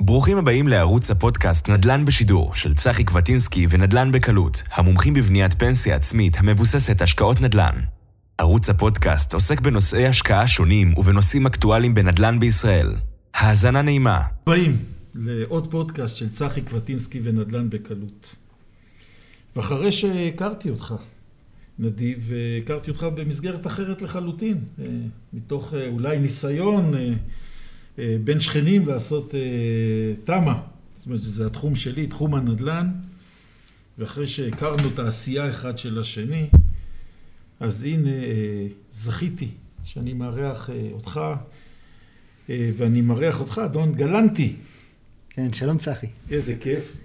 ברוכים הבאים לערוץ הפודקאסט נדל"ן בשידור של צחי קווטינסקי ונדל"ן בקלות, המומחים בבניית פנסיה עצמית המבוססת השקעות נדל"ן. ערוץ הפודקאסט עוסק בנושאי השקעה שונים ובנושאים אקטואליים בנדל"ן בישראל. האזנה נעימה. באים לעוד פודקאסט של צחי קווטינסקי ונדל"ן בקלות. ואחרי שהכרתי אותך, נדיב, הכרתי אותך במסגרת אחרת לחלוטין, מתוך אולי ניסיון בין שכנים לעשות תמה. זאת אומרת, זה התחום שלי, תחום הנדל"ן, ואחרי שהכרנו את העשייה אחד של השני, אז הנה זכיתי שאני מארח אותך, ואני מארח אותך, אדון גלנטי. כן, שלום צחי. איזה כיף.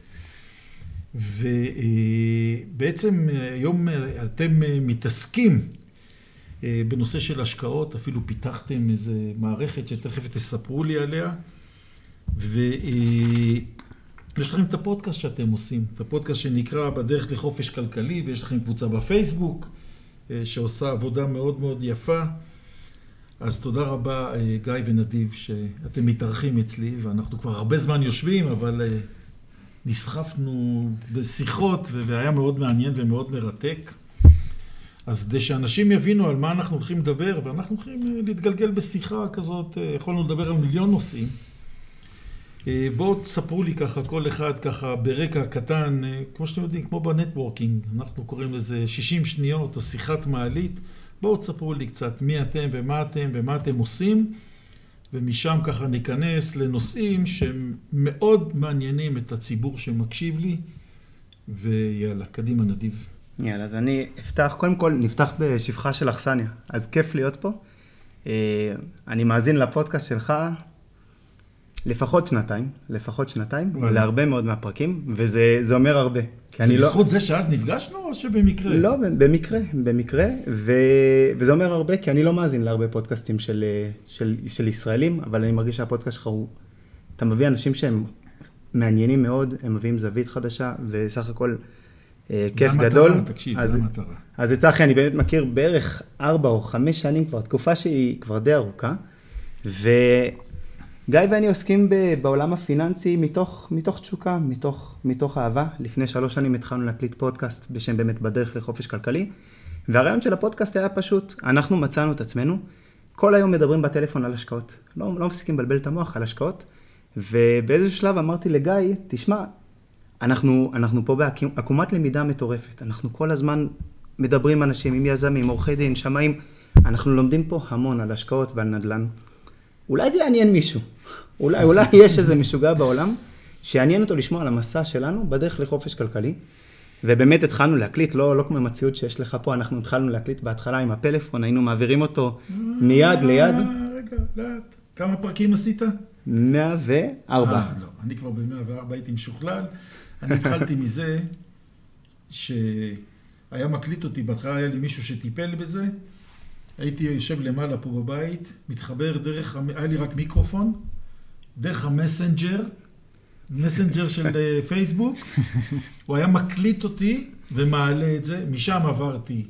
ובעצם היום אתם מתעסקים בנושא של השקעות, אפילו פיתחתם איזו מערכת שתכף תספרו לי עליה, ויש לכם את הפודקאסט שאתם עושים, את הפודקאסט שנקרא בדרך לחופש כלכלי, ויש לכם קבוצה בפייסבוק שעושה עבודה מאוד מאוד יפה. אז תודה רבה גיא ונדיב שאתם מתארחים אצלי, ואנחנו כבר הרבה זמן יושבים, אבל נסחפנו בשיחות והיה מאוד מעניין ומאוד מרתק. אז כדי שאנשים יבינו על מה אנחנו הולכים לדבר, ואנחנו הולכים להתגלגל בשיחה כזאת, יכולנו לדבר על מיליון נושאים. בואו תספרו לי ככה, כל אחד ככה ברקע קטן, כמו שאתם יודעים, כמו בנטוורקינג, אנחנו קוראים לזה 60 שניות או שיחת מעלית. בואו תספרו לי קצת מי אתם ומה אתם עושים, ומשם ככה ניכנס לנושאים שהם מאוד מעניינים את הציבור שמקשיב לי, ויאללה, קדימה נדיב. יאללה, אז אני אפתח, קודם כל נפתח בשפחה של אכסניה, אז כיף להיות פה. אני מאזין לפודקאסט שלך לפחות שנתיים, להרבה מאוד מהפרקים, וזה אומר הרבה. זה בזכות זה שאז נפגשנו או שבמקרה? לא, במקרה, וזה אומר הרבה, כי אני לא מאזין להרבה פודקאסטים של ישראלים, אבל אני מרגיש שהפודקאסט שלך אתה מביא אנשים שהם מעניינים מאוד, הם מביאים זווית חדשה, וסך הכל כיף גדול. תקשיב, זה המטרה. אז צחי, אני באמת מכיר בערך 4 או 5 שנים כבר, תקופה שהיא כבר די ארוכה, גיא ואני עוסקים בעולם הפיננסי מתוך תשוקה, מתוך אהבה. לפני 3 שנים התחלנו להקליט פודקאסט בשם באמת בדרך לחופש כלכלי, והרעיון של הפודקאסט היה פשוט, אנחנו מצאנו את עצמנו, כל היום מדברים בטלפון על השקעות, לא מפסיקים לבלבל את המוח על השקעות, ובאיזשהו שלב אמרתי לגיא, תשמע, אנחנו פה בעקומת למידה מטורפת, אנחנו כל הזמן מדברים אנשים עם יזמים, עורכי דין, שמאים, אנחנו לומדים פה המון על השקעות ועל נדל"ן. אולי זה יעניין מישהו, אולי יש איזה משוגע בעולם שיעניין אותו לשמוע על המסע שלנו בדרך לחופש כלכלי, ובאמת התחלנו להקליט, לא כמו המציאות שיש לך פה, אנחנו התחלנו להקליט בהתחלה עם הפלאפון, היינו מעבירים אותו מיד ליד. רגע, לאט, כמה פרקים עשית? 104. לא, אני כבר ב-104 הייתי משוכלל, אני התחלתי מזה שהיה מקליט אותי, בהתחלה היה לי מישהו שטיפל בזה, הייתי יושב למעלה פה בבית, מתחבר היה לי רק מיקרופון, דרך המסנג'ר של פייסבוק, הוא היה מקליט אותי ומעלה את זה, משם עברתי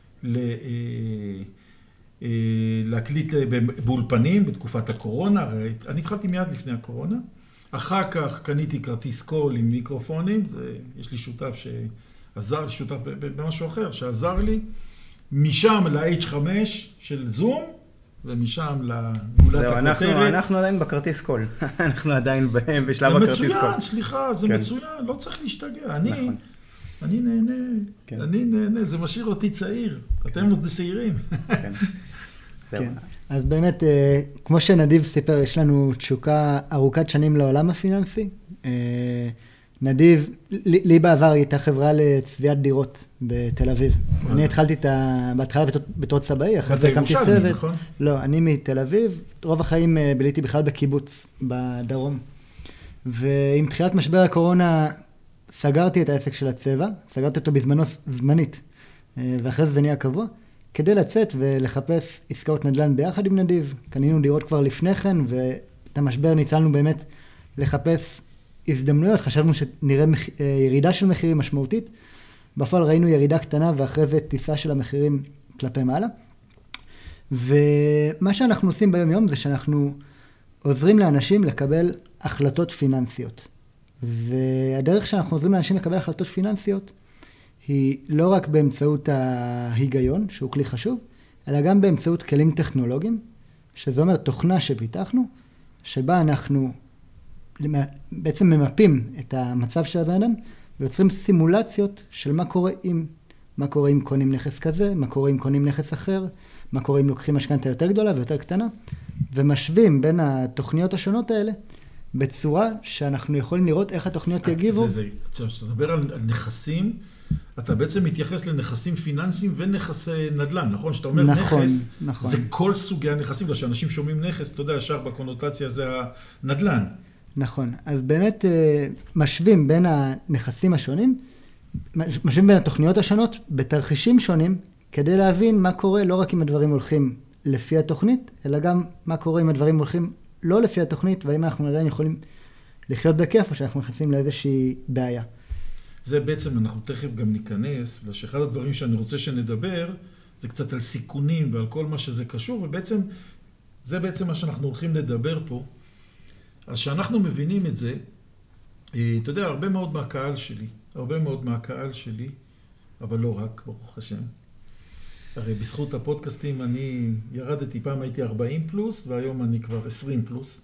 להקליט באולפנים בתקופת הקורונה, אני התחלתי מיד לפני הקורונה, אחר כך קניתי כרטיס קול עם מיקרופונים, יש לי שותף שעזר, שותף במשהו אחר שעזר לי, משם ל-H5 של זום, ומשם לגולת הכותרת. אנחנו עדיין בכרטיס קול. אנחנו עדיין בשלב הכרטיס קול. זה מצוין, סליחה, זה מצוין, לא צריך להשתגע. אני נהנה, זה משאיר אותי צעיר. אתם עוד צעירים. כן. אז באמת, כמו שנדיב סיפר, יש לנו תשוקה ארוכת שנים לעולם הפיננסי. נדיב, לי בעבר הייתה חברה לצביעת דירות בתל אביב. אני התחלתי בהתחלה בתור צבאי, אחרי זה הקמתי צוות. לא, אני מתל אביב, רוב החיים ביליתי בכלל בקיבוץ, בדרום. ועם תחילת משבר הקורונה סגרתי את העסק של הצבע, סגרתי אותו בזמנו זמנית, ואחרי זה נהיה קבוע, כדי לצאת ולחפש עסקאות נדל"ן ביחד עם נדיב. קנינו דירות כבר לפני כן, ואת המשבר ניצלנו באמת לחפש הזדמנויות, חשבנו שנראה ירידה של מחירים משמעותית, בפועל ראינו ירידה קטנה ואחרי זה טיסה של המחירים כלפי מעלה. ומה שאנחנו עושים ביום יום זה שאנחנו עוזרים לאנשים לקבל החלטות פיננסיות. והדרך שאנחנו עוזרים לאנשים לקבל החלטות פיננסיות, היא לא רק באמצעות ההיגיון, שהוא כלי חשוב, אלא גם באמצעות כלים טכנולוגיים, שזה אומר תוכנה שפיתחנו, שבה אנחנו בעצם ממפים את המצב של הבן אדם, ויוצרים סימולציות של מה קורה אם קונים נכס כזה, מה קורה אם קונים נכס אחר, מה קורה אם לוקחים משכנתא יותר גדולה ויותר קטנה, ומשווים בין התוכניות השונות האלה, בצורה שאנחנו יכולים לראות איך התוכניות יגיבו. כשאתה מדבר על נכסים, אתה בעצם מתייחס לנכסים פיננסיים ונכסי נדל"ן, נכון? שאתה אומר נכס, זה כל סוגי הנכסים, כשאנשים שומעים נכס, אתה יודע, ישר בקונוטציה זה הנדל"ן. נכון, אז באמת משווים בין הנכסים השונים, משווים בין התוכניות השונות בתרחישים שונים, כדי להבין מה קורה לא רק אם הדברים הולכים לפי התוכנית, אלא גם מה קורה אם הדברים הולכים לא לפי התוכנית, והאם אנחנו עדיין יכולים לחיות בכיף, או שאנחנו נכנסים לאיזושהי בעיה. זה בעצם, אנחנו תכף גם ניכנס, ושאחד הדברים שאני רוצה שנדבר, זה קצת על סיכונים ועל כל מה שזה קשור, ובעצם, זה בעצם מה שאנחנו הולכים לדבר פה. אז שאנחנו מבינים את זה, אתה יודע, הרבה מאוד מהקהל שלי, אבל לא רק, ברוך השם. הרי בזכות הפודקאסטים אני ירדתי, פעם הייתי 40 פלוס, והיום אני כבר 20 פלוס.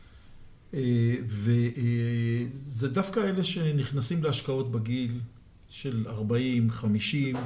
וזה דווקא אלה שנכנסים להשקעות בגיל של 40, 50,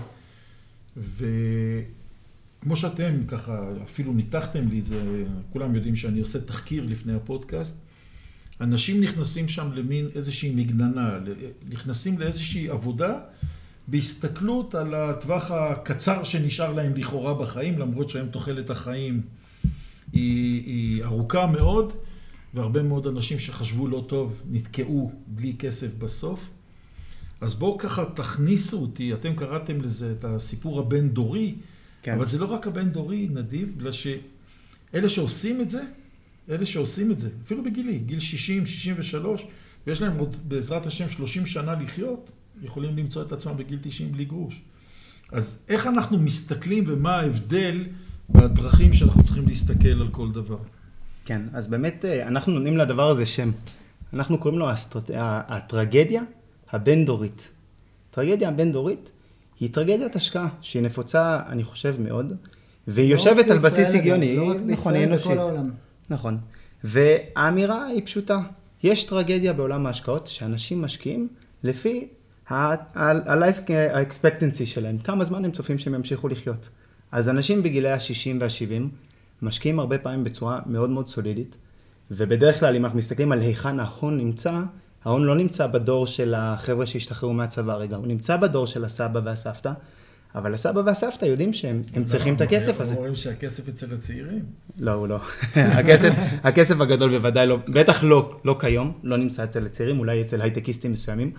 וכמו שאתם ככה אפילו ניתחתם לי את זה, כולם יודעים שאני עושה תחקיר לפני הפודקאסט, אנשים נכנסים שם למין איזושהי מגננה, נכנסים לאיזושהי עבודה, בהסתכלות על הטווח הקצר שנשאר להם לכאורה בחיים, למרות שהם תוחלת החיים היא ארוכה מאוד, והרבה מאוד אנשים שחשבו לא טוב נתקעו בלי כסף בסוף. אז בואו ככה תכניסו אותי, אתם קראתם לזה את הסיפור הבין דורי, כן. אבל זה לא רק הבין דורי, נדיב, בגלל שאלה שעושים את זה, אפילו בגילי, גיל 60, 63, ויש להם עוד בעזרת השם 30 שנה לחיות, יכולים למצוא את עצמם בגיל 90 בלי גרוש. אז איך אנחנו מסתכלים ומה ההבדל בדרכים שאנחנו צריכים להסתכל על כל דבר? כן, אז באמת אנחנו נותנים לדבר הזה שם. אנחנו קוראים לו הטרגדיה הבין-דורית. טרגדיה הבין-דורית היא טרגדיית השקעה שהיא נפוצה, אני חושב, מאוד, והיא יושבת על בסיס הגיוני. לא רק בישראל, בכל העולם. נכון. והאמירה היא פשוטה. יש טרגדיה בעולם ההשקעות שאנשים משקיעים לפי ה-life expectancy שלהם. כמה זמן הם צופים שהם ימשיכו לחיות. אז אנשים בגילי ה-60 וה-70 משקיעים הרבה פעמים בצורה מאוד מאוד סולידית, ובדרך כלל אם אנחנו מסתכלים על היכן ההון נמצא, ההון לא נמצא בדור של החבר'ה שהשתחררו מהצבא רגע, הוא נמצא בדור של הסבא והסבתא, אבל הסבא והסבתא יודעים שהם צריכים את הכסף הזה. אנחנו רואים שהכסף אצל הצעירים. לא, הוא לא. הכסף הגדול בוודאי לא, בטח לא כיום, לא נמצא אצל הצעירים, אולי אצל הייטקיסטים מסוימים,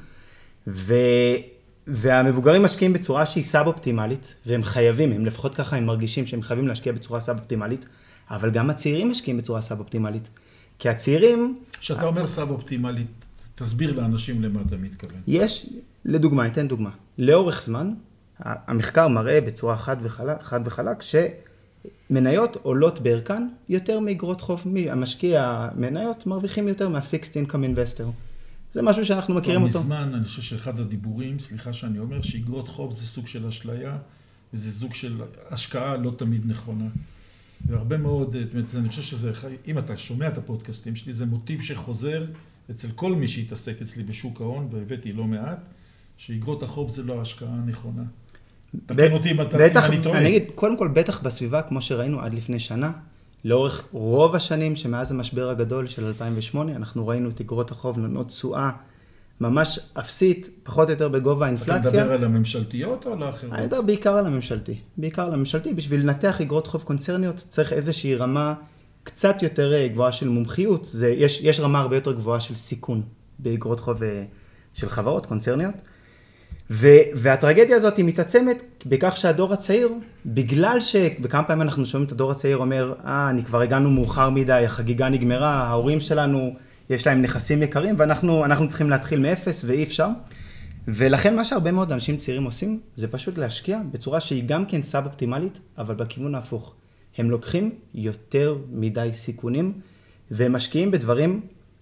והמבוגרים משקיעים בצורה שהיא סאב-אופטימלית, והם חייבים, הם לפחות ככה הם מרגישים שהם חייבים להשקיע בצורה סאב-אופטימלית, אבל גם הצעירים משקיעים בצורה סאב-אופטימלית. כי הצעירים... כשאתה אומר סאב-אופטימלית, תסביר לאנשים למה אתה מתכוון. יש, לדוגמה, אתן דוגמה. לאורך זמן, המחקר מראה בצורה חד וחלק, שמניות עולות בערכן יותר מאגרות חוב. המשקיע מניות מרוויחים יותר מה-Fixed Income Investor. זה משהו שאנחנו מכירים אותו. מזמן, אני חושב שאחד הדיבורים, סליחה שאני אומר, שאגרות חוב זה סוג של אשליה, וזה סוג של השקעה לא תמיד נכונה. והרבה מאוד, אני חושב שזה, אם אתה שומע את הפודקאסטים שלי, זה מוטיב שחוזר אצל כל מי שהתעסק אצלי בשוק ההון, והבאתי לא מעט, שאגרות החוב זה לא ההשקעה הנכונה. תקן אותי אם אני טועה. אני אגיד, קודם כל, בטח בסביבה, כמו שראינו עד לפני שנה, לאורך רוב השנים שמאז המשבר הגדול של 2008, אנחנו ראינו את אגרות החוב נותנות תשואה ממש אפסית, פחות או יותר בגובה האינפלציה. אתה מדבר על הממשלתיות או על האחרות? אני מדבר בעיקר על הממשלתי. בשביל לנתח אגרות חוב קונצרניות צריך איזושהי רמה קצת יותר גבוהה של מומחיות. יש רמה הרבה יותר גבוהה של סיכון באגרות חוב של חברות קונצרניות. והטרגדיה הזאת היא מתעצמת בכך שהדור הצעיר, בגלל וכמה פעמים אנחנו שומעים את הדור הצעיר אומר, אני כבר הגענו מאוחר מדי, החגיגה נגמרה, ההורים שלנו יש להם נכסים יקרים, ואנחנו צריכים להתחיל מאפס ואי אפשר. ולכן מה שהרבה מאוד אנשים צעירים עושים, זה פשוט להשקיע בצורה שהיא גם כן סאב-אופטימלית, אבל בכיוון ההפוך. הם לוקחים יותר מדי סיכונים, והם משקיעים בדברים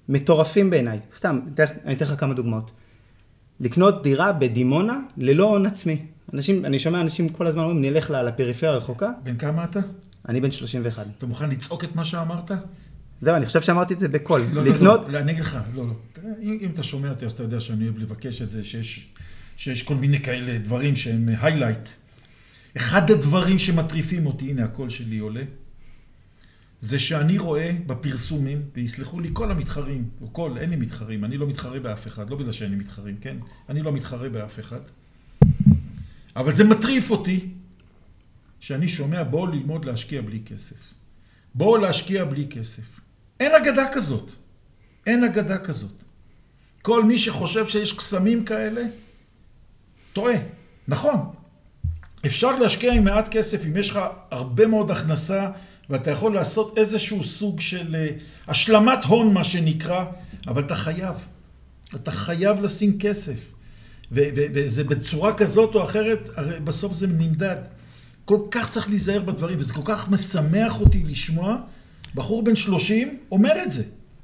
מטורפים בעיניי. סתם, אני אתן לך כמה דוגמאות. לקנות דירה בדימונה ללא הון עצמי. אני שומע אנשים כל הזמן אומרים, נלך לפריפריה הרחוקה. בן כמה אתה? אני בן 31. אתה מוכן לצעוק את מה שאמרת? זהו, אני חושב שאמרתי את זה בקול. לקנות... לא, אני אגיד לך, לא. אם אתה שומע אותי, אז אתה יודע שאני אוהב לבקש את זה, שיש כל מיני כאלה דברים שהם highlight. אחד הדברים שמטריפים אותי, הנה הקול שלי עולה, זה שאני רואה בפרסומים, ויסלחו לי כל המתחרים, אין לי מתחרים, אני לא מתחרה באף אחד, לא בגלל שאני מתחרים, כן? אני לא מתחרה באף אחד. אבל זה מטריף אותי, שאני שומע, בואו ללמוד להשקיע בלי כסף. בואו להשקיע בלי כסף. אין אגדה כזאת. אין אגדה כזאת. כל מי שחושב שיש קסמים כאלה, טועה. נכון. אפשר להשקיע עם מעט כסף, אם יש לך הרבה מאוד הכנסה, ואתה יכול לעשות איזשהו סוג של השלמת הון, מה שנקרא, אבל אתה חייב לשים כסף. וזה בצורה כזאת או אחרת, הרי בסוף זה נמדד. כל כך צריך להיזהר בדברים, וזה כל כך משמח אותי לשמוע, בחור בן 30 אומר את זה.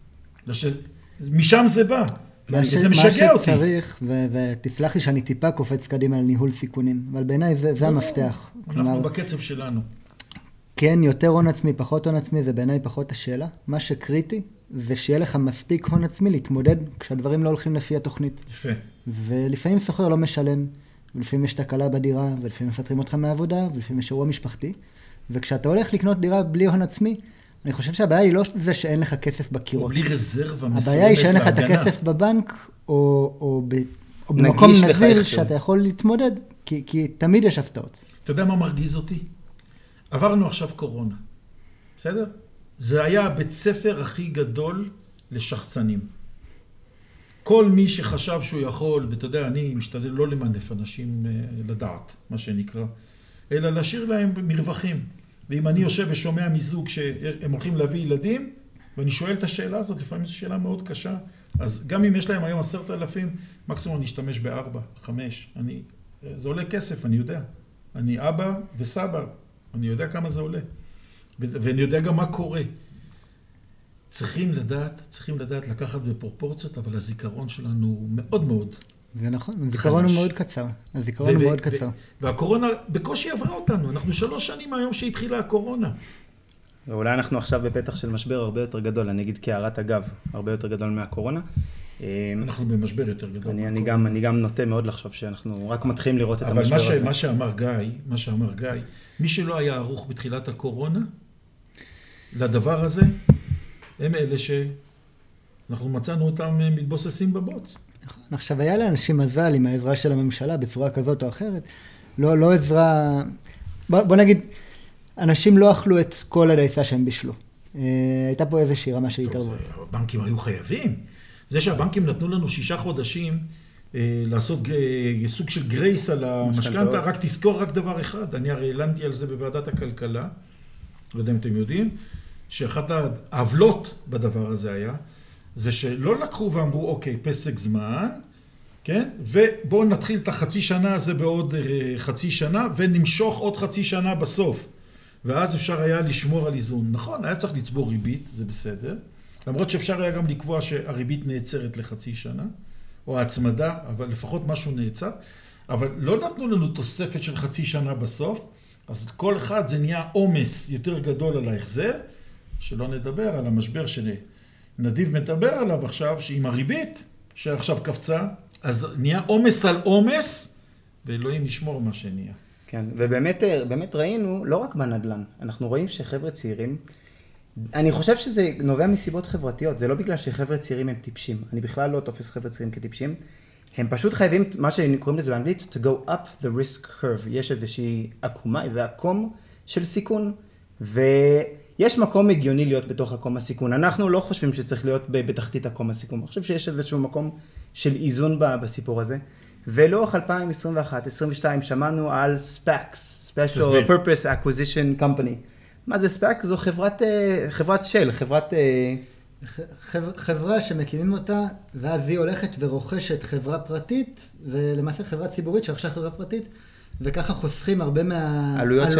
משם זה בא. זה משגע אותי. מה שצריך, ותסלח לי שאני טיפה קופץ קדימה על ניהול סיכונים, אבל בעיניי זה המפתח. אנחנו בקצב שלנו. כן, יותר הון עצמי, פחות הון עצמי, זה בעיניי פחות השאלה. מה שקריטי זה שיהיה לך מספיק הון עצמי להתמודד כשהדברים לא הולכים לפי התוכנית. יפה. ולפעמים סוחר לא משלם, ולפעמים יש תקלה בדירה, ולפעמים מפטרים אותך מהעבודה, ולפעמים יש אירוע משפחתי. וכשאתה הולך לקנות דירה בלי הון עצמי, אני חושב שהבעיה היא לא זה שאין לך כסף בקירות. או בלי רזרבה מסוימת. הבעיה היא שאין לך את הכסף בבנק, או במקום נזיל שאתה יכול להתמודד, כי תמיד יש הפתעות. אתה יודע מה מרגיז אותי? עברנו עכשיו קורונה. בסדר? זה היה הבית ספר הכי גדול לשחצנים. כל מי שחשב שהוא יכול, ואתה יודע, אני משתדל לא למנף אנשים לדעת, מה שנקרא, אלא להשאיר להם מרווחים. ואם אני יושב ושומע מזוג שהם הולכים להביא ילדים, ואני שואל את השאלה הזאת, לפעמים זו שאלה מאוד קשה, אז גם אם יש להם היום 10,000, מקסימום אני אשתמש ב4, 5. זה עולה כסף, אני יודע. אני אבא וסבא, אני יודע כמה זה עולה. ואני יודע גם מה קורה. צריכים לדעת לקחת בפרופורציות, אבל הזיכרון שלנו הוא מאוד מאוד זה נכון, הזיכרון הוא מאוד קצר. הזיכרון הוא מאוד קצר. והקורונה בקושי עברה אותנו. אנחנו 3 שנים מהיום שהתחילה הקורונה. ואולי אנחנו עכשיו בפתח של משבר הרבה יותר גדול. אני אגיד כהערת אגב, הרבה יותר גדול מהקורונה. אנחנו במשבר יותר גדול. אני גם נוטה מאוד לחשוב שאנחנו רק מתחילים לראות את המשבר הזה. אבל מה שאמר גיא, מי שלא היה ערוך בתחילת הקורונה, לדבר הזה, הם אלה שאנחנו מצאנו אותם מתבוססים בבוץ. עכשיו, היה לאנשים מזל עם העזרה של הממשלה בצורה כזאת או אחרת. לא עזרה... בוא נגיד, אנשים לא אכלו את כל הדייסה שהם בישלו. הייתה פה איזושהי רמה של התערבות. הבנקים היו חייבים. זה שהבנקים נתנו לנו 6 חודשים לעשות סוג של גרייס על המשכנתא, רק תזכור רק דבר אחד. אני הרי העלנתי על זה בוועדת הכלכלה, לא יודע אם אתם יודעים, שאחת העוולות בדבר הזה היה, זה שלא לקחו ואמרו, אוקיי, פסק זמן, כן? ובואו נתחיל את החצי שנה הזה בעוד חצי שנה, ונמשוך עוד חצי שנה בסוף. ואז אפשר היה לשמור על איזון. נכון, היה צריך לצבור ריבית, זה בסדר. למרות שאפשר היה גם לקבוע שהריבית נעצרת לחצי שנה, או ההצמדה, אבל לפחות משהו נעצר. אבל לא נתנו לנו תוספת של חצי שנה בסוף, אז כל אחד זה נהיה עומס יותר גדול על ההחזר, שלא נדבר על המשבר שנדיב מדבר עליו עכשיו, שעם הריבית שעכשיו קפצה, אז נהיה עומס על עומס, ואלוהים ישמור מה שנהיה. כן, ובאמת ראינו, לא רק בנדל"ן, אנחנו רואים שחבר'ה צעירים, אני חושב שזה נובע מסיבות חברתיות, זה לא בגלל שחבר'ה צעירים הם טיפשים, אני בכלל לא תופס חבר'ה צעירים כטיפשים, הם פשוט חייבים, מה שקוראים לזה באנגלית, to go up the risk curve, יש איזושהי עקומה, איזה עקום של סיכון, ויש מקום הגיוני להיות בתוך עקום הסיכון, אנחנו לא חושבים שצריך להיות בתחתית עקום הסיכון, אני חושב שיש איזשהו מקום של איזון בסיפור הזה, ולאורך 2021-2022 שמענו על SPACs, Special Purpose Acquisition Company. מה זה SPAC? זו חברת של, חברה שמקימים אותה, ואז היא הולכת ורוכשת חברה פרטית, ולמעשה חברה ציבורית שרכשה חברה פרטית, וככה חוסכים הרבה מהעלויות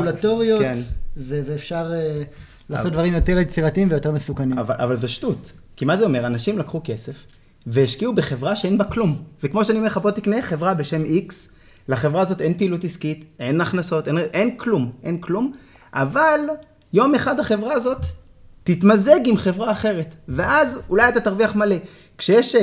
הרגולטוריות, ואפשר לעשות דברים יותר יצירתיים ויותר מסוכנים. אבל זה שטות. כי מה זה אומר? אנשים לקחו כסף והשקיעו בחברה שאין בה כלום. זה כמו שאני אומר לך, בוא תקנה חברה בשם X, לחברה הזאת אין פעילות עסקית, אין הכנסות, אין כלום, אבל יום אחד החברה הזאת תתמזג עם חברה אחרת, ואז אולי אתה תרוויח מלא. כשיש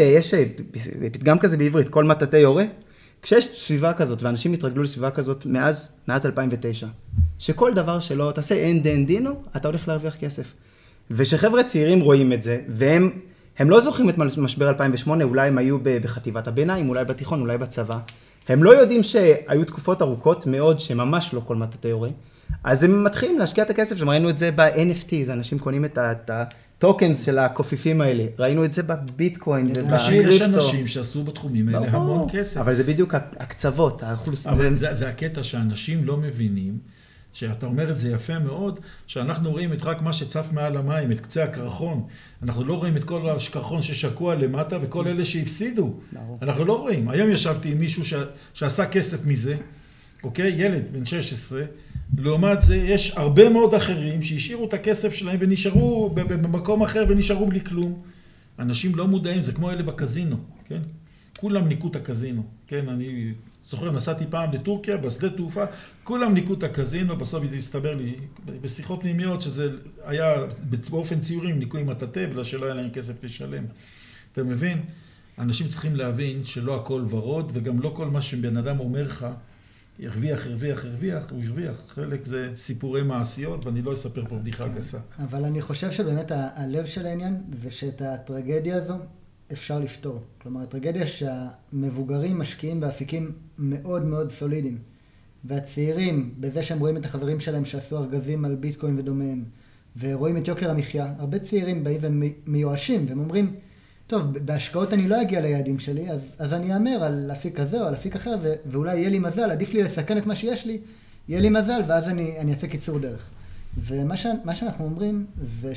פתגם כזה בעברית, כל מטאטא יורה, כשיש סביבה כזאת, ואנשים התרגלו לסביבה כזאת מאז 2009, שכל דבר שלא תעשה אין דין דינו, אתה הולך להרוויח כסף. ושחבר'ה צעירים רואים את זה, והם לא זוכרים את משבר 2008, אולי הם היו בחטיבת הביניים, אולי בתיכון, אולי בצבא. הם לא יודעים שהיו תקופות ארוכות מאוד, שממש לא כל מטאטא יורה. אז הם מתחילים להשקיע את הכסף, ראינו את זה ב-NFT, אנשים קונים את הטוקנס של הקופיפים האלה, ראינו את זה בביטקוין ובקריפטו. יש אנשים שעשו בתחומים האלה המון כסף. אבל זה בדיוק הקצוות, האוכלוסין. אבל זה הקטע שאנשים לא מבינים, שאתה אומר את זה יפה מאוד, שאנחנו רואים את רק מה שצף מעל המים, את קצה הקרחון. אנחנו לא רואים את כל הקרחון ששקוע למטה וכל אלה שהפסידו. אנחנו לא רואים. היום ישבתי עם מישהו שעשה כסף מזה, אוקיי? ילד בן 16, לעומת זה יש הרבה מאוד אחרים שהשאירו את הכסף שלהם ונשארו במקום אחר ונשארו בלי כלום. אנשים לא מודעים, זה כמו אלה בקזינו, כן? כולם ניקו את הקזינו, כן? אני זוכר, נסעתי פעם לטורקיה, בשדה תעופה, כולם ניקו את הקזינו, בסוף הסתבר לי בשיחות פנימיות שזה היה באופן ציורים ניקו עם מטאטא, בגלל שלא היה להם כסף לשלם. אתה מבין? אנשים צריכים להבין שלא הכל ורוד, וגם לא כל מה שבן אדם אומר לך, הרוויח, הוא הרוויח. חלק זה סיפורי מעשיות, ואני לא אספר פה בדיחה גסה. אבל אני חושב שבאמת הלב של העניין זה שאת הטרגדיה הזו אפשר לפתור. כלומר, הטרגדיה שהמבוגרים משקיעים באפיקים מאוד מאוד סולידיים, והצעירים, בזה שהם רואים את החברים שלהם שעשו ארגזים על ביטקוין ודומיהם, ורואים את יוקר המחיה, הרבה צעירים באים ומיואשים, והם אומרים, טוב, בהשקעות אני לא אגיע ליעדים שלי, אז אני אאמר על אפיק כזה או על אפיק אחר, ואולי יהיה לי מזל, עדיף לי לסכן את מה שיש לי, יהיה לי מזל, ואז אני אעשה קיצור דרך. ומה שאנחנו אומרים זה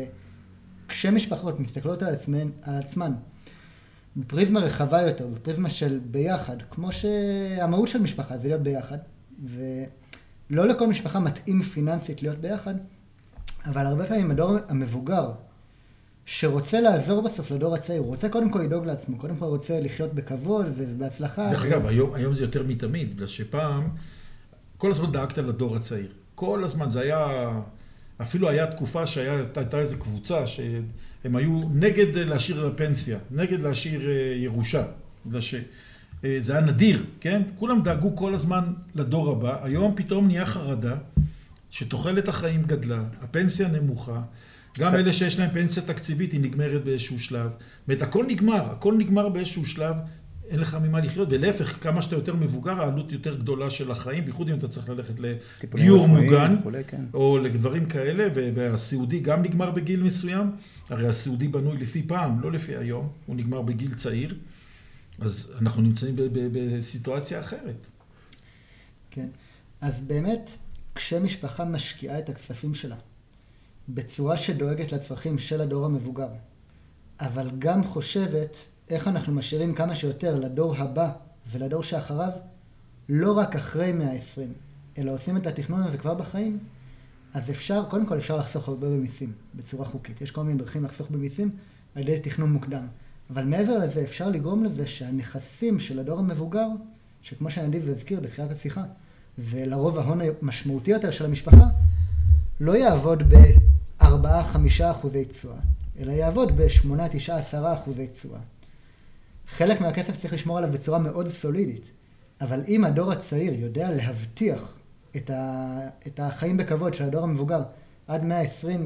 כשמשפחות מסתכלות על עצמן, בפריזמה רחבה יותר, בפריזמה של ביחד, כמו שהמהות של משפחה זה להיות ביחד, ולא לכל משפחה מתאים פיננסית להיות ביחד, אבל הרבה פעמים הדור המבוגר, שרוצה לעזור בסוף לדור הצעיר, הוא רוצה קודם כל לדאוג לעצמו, קודם כל רוצה לחיות בכבוד ובהצלחה. דרך אגב, היום זה יותר מתמיד, בגלל שפעם, כל הזמן דאגת לדור הצעיר. כל הזמן, זה היה, אפילו היה תקופה שהייתה איזו קבוצה, שהם היו נגד להשאיר לפנסיה, נגד להשאיר ירושה, בגלל שזה היה נדיר, כן? כולם דאגו כל הזמן לדור הבא, היום פתאום נהיה חרדה, שתוחלת החיים גדלה, הפנסיה נמוכה, גם אלה שיש להם פנסיה תקציבית, היא נגמרת באיזשהו שלב. זאת אומרת, הכל נגמר באיזשהו שלב, אין לך ממה לחיות, ולהפך, כמה שאתה יותר מבוגר, העלות יותר גדולה של החיים, בייחוד אם אתה צריך ללכת לדיור מוגן, או לדברים כאלה, והסיעודי גם נגמר בגיל מסוים, הרי הסיעודי בנוי לפי פעם, לא לפי היום, הוא נגמר בגיל צעיר, אז אנחנו נמצאים בסיטואציה אחרת. כן, אז באמת, כשמשפחה משקיעה את הכספים שלה, בצורה שדואגת לצרכים של הדור המבוגר, אבל גם חושבת איך אנחנו משאירים כמה שיותר לדור הבא ולדור שאחריו, לא רק אחרי 120, אלא עושים את התכנון הזה כבר בחיים, אז אפשר, קודם כל אפשר לחסוך הרבה במיסים, בצורה חוקית. יש כל מיני דרכים לחסוך במיסים על ידי תכנון מוקדם. אבל מעבר לזה, אפשר לגרום לזה שהנכסים של הדור המבוגר, שכמו שנדיב הזכיר בתחילת השיחה, זה לרוב ההון המשמעותי יותר של המשפחה, לא יעבוד ב4-5% תשואה, אלא יעבוד ב8-9-10% תשואה. חלק מהכסף צריך לשמור עליו בצורה מאוד סולידית, אבל אם הדור הצעיר יודע להבטיח את החיים בכבוד של הדור המבוגר עד 120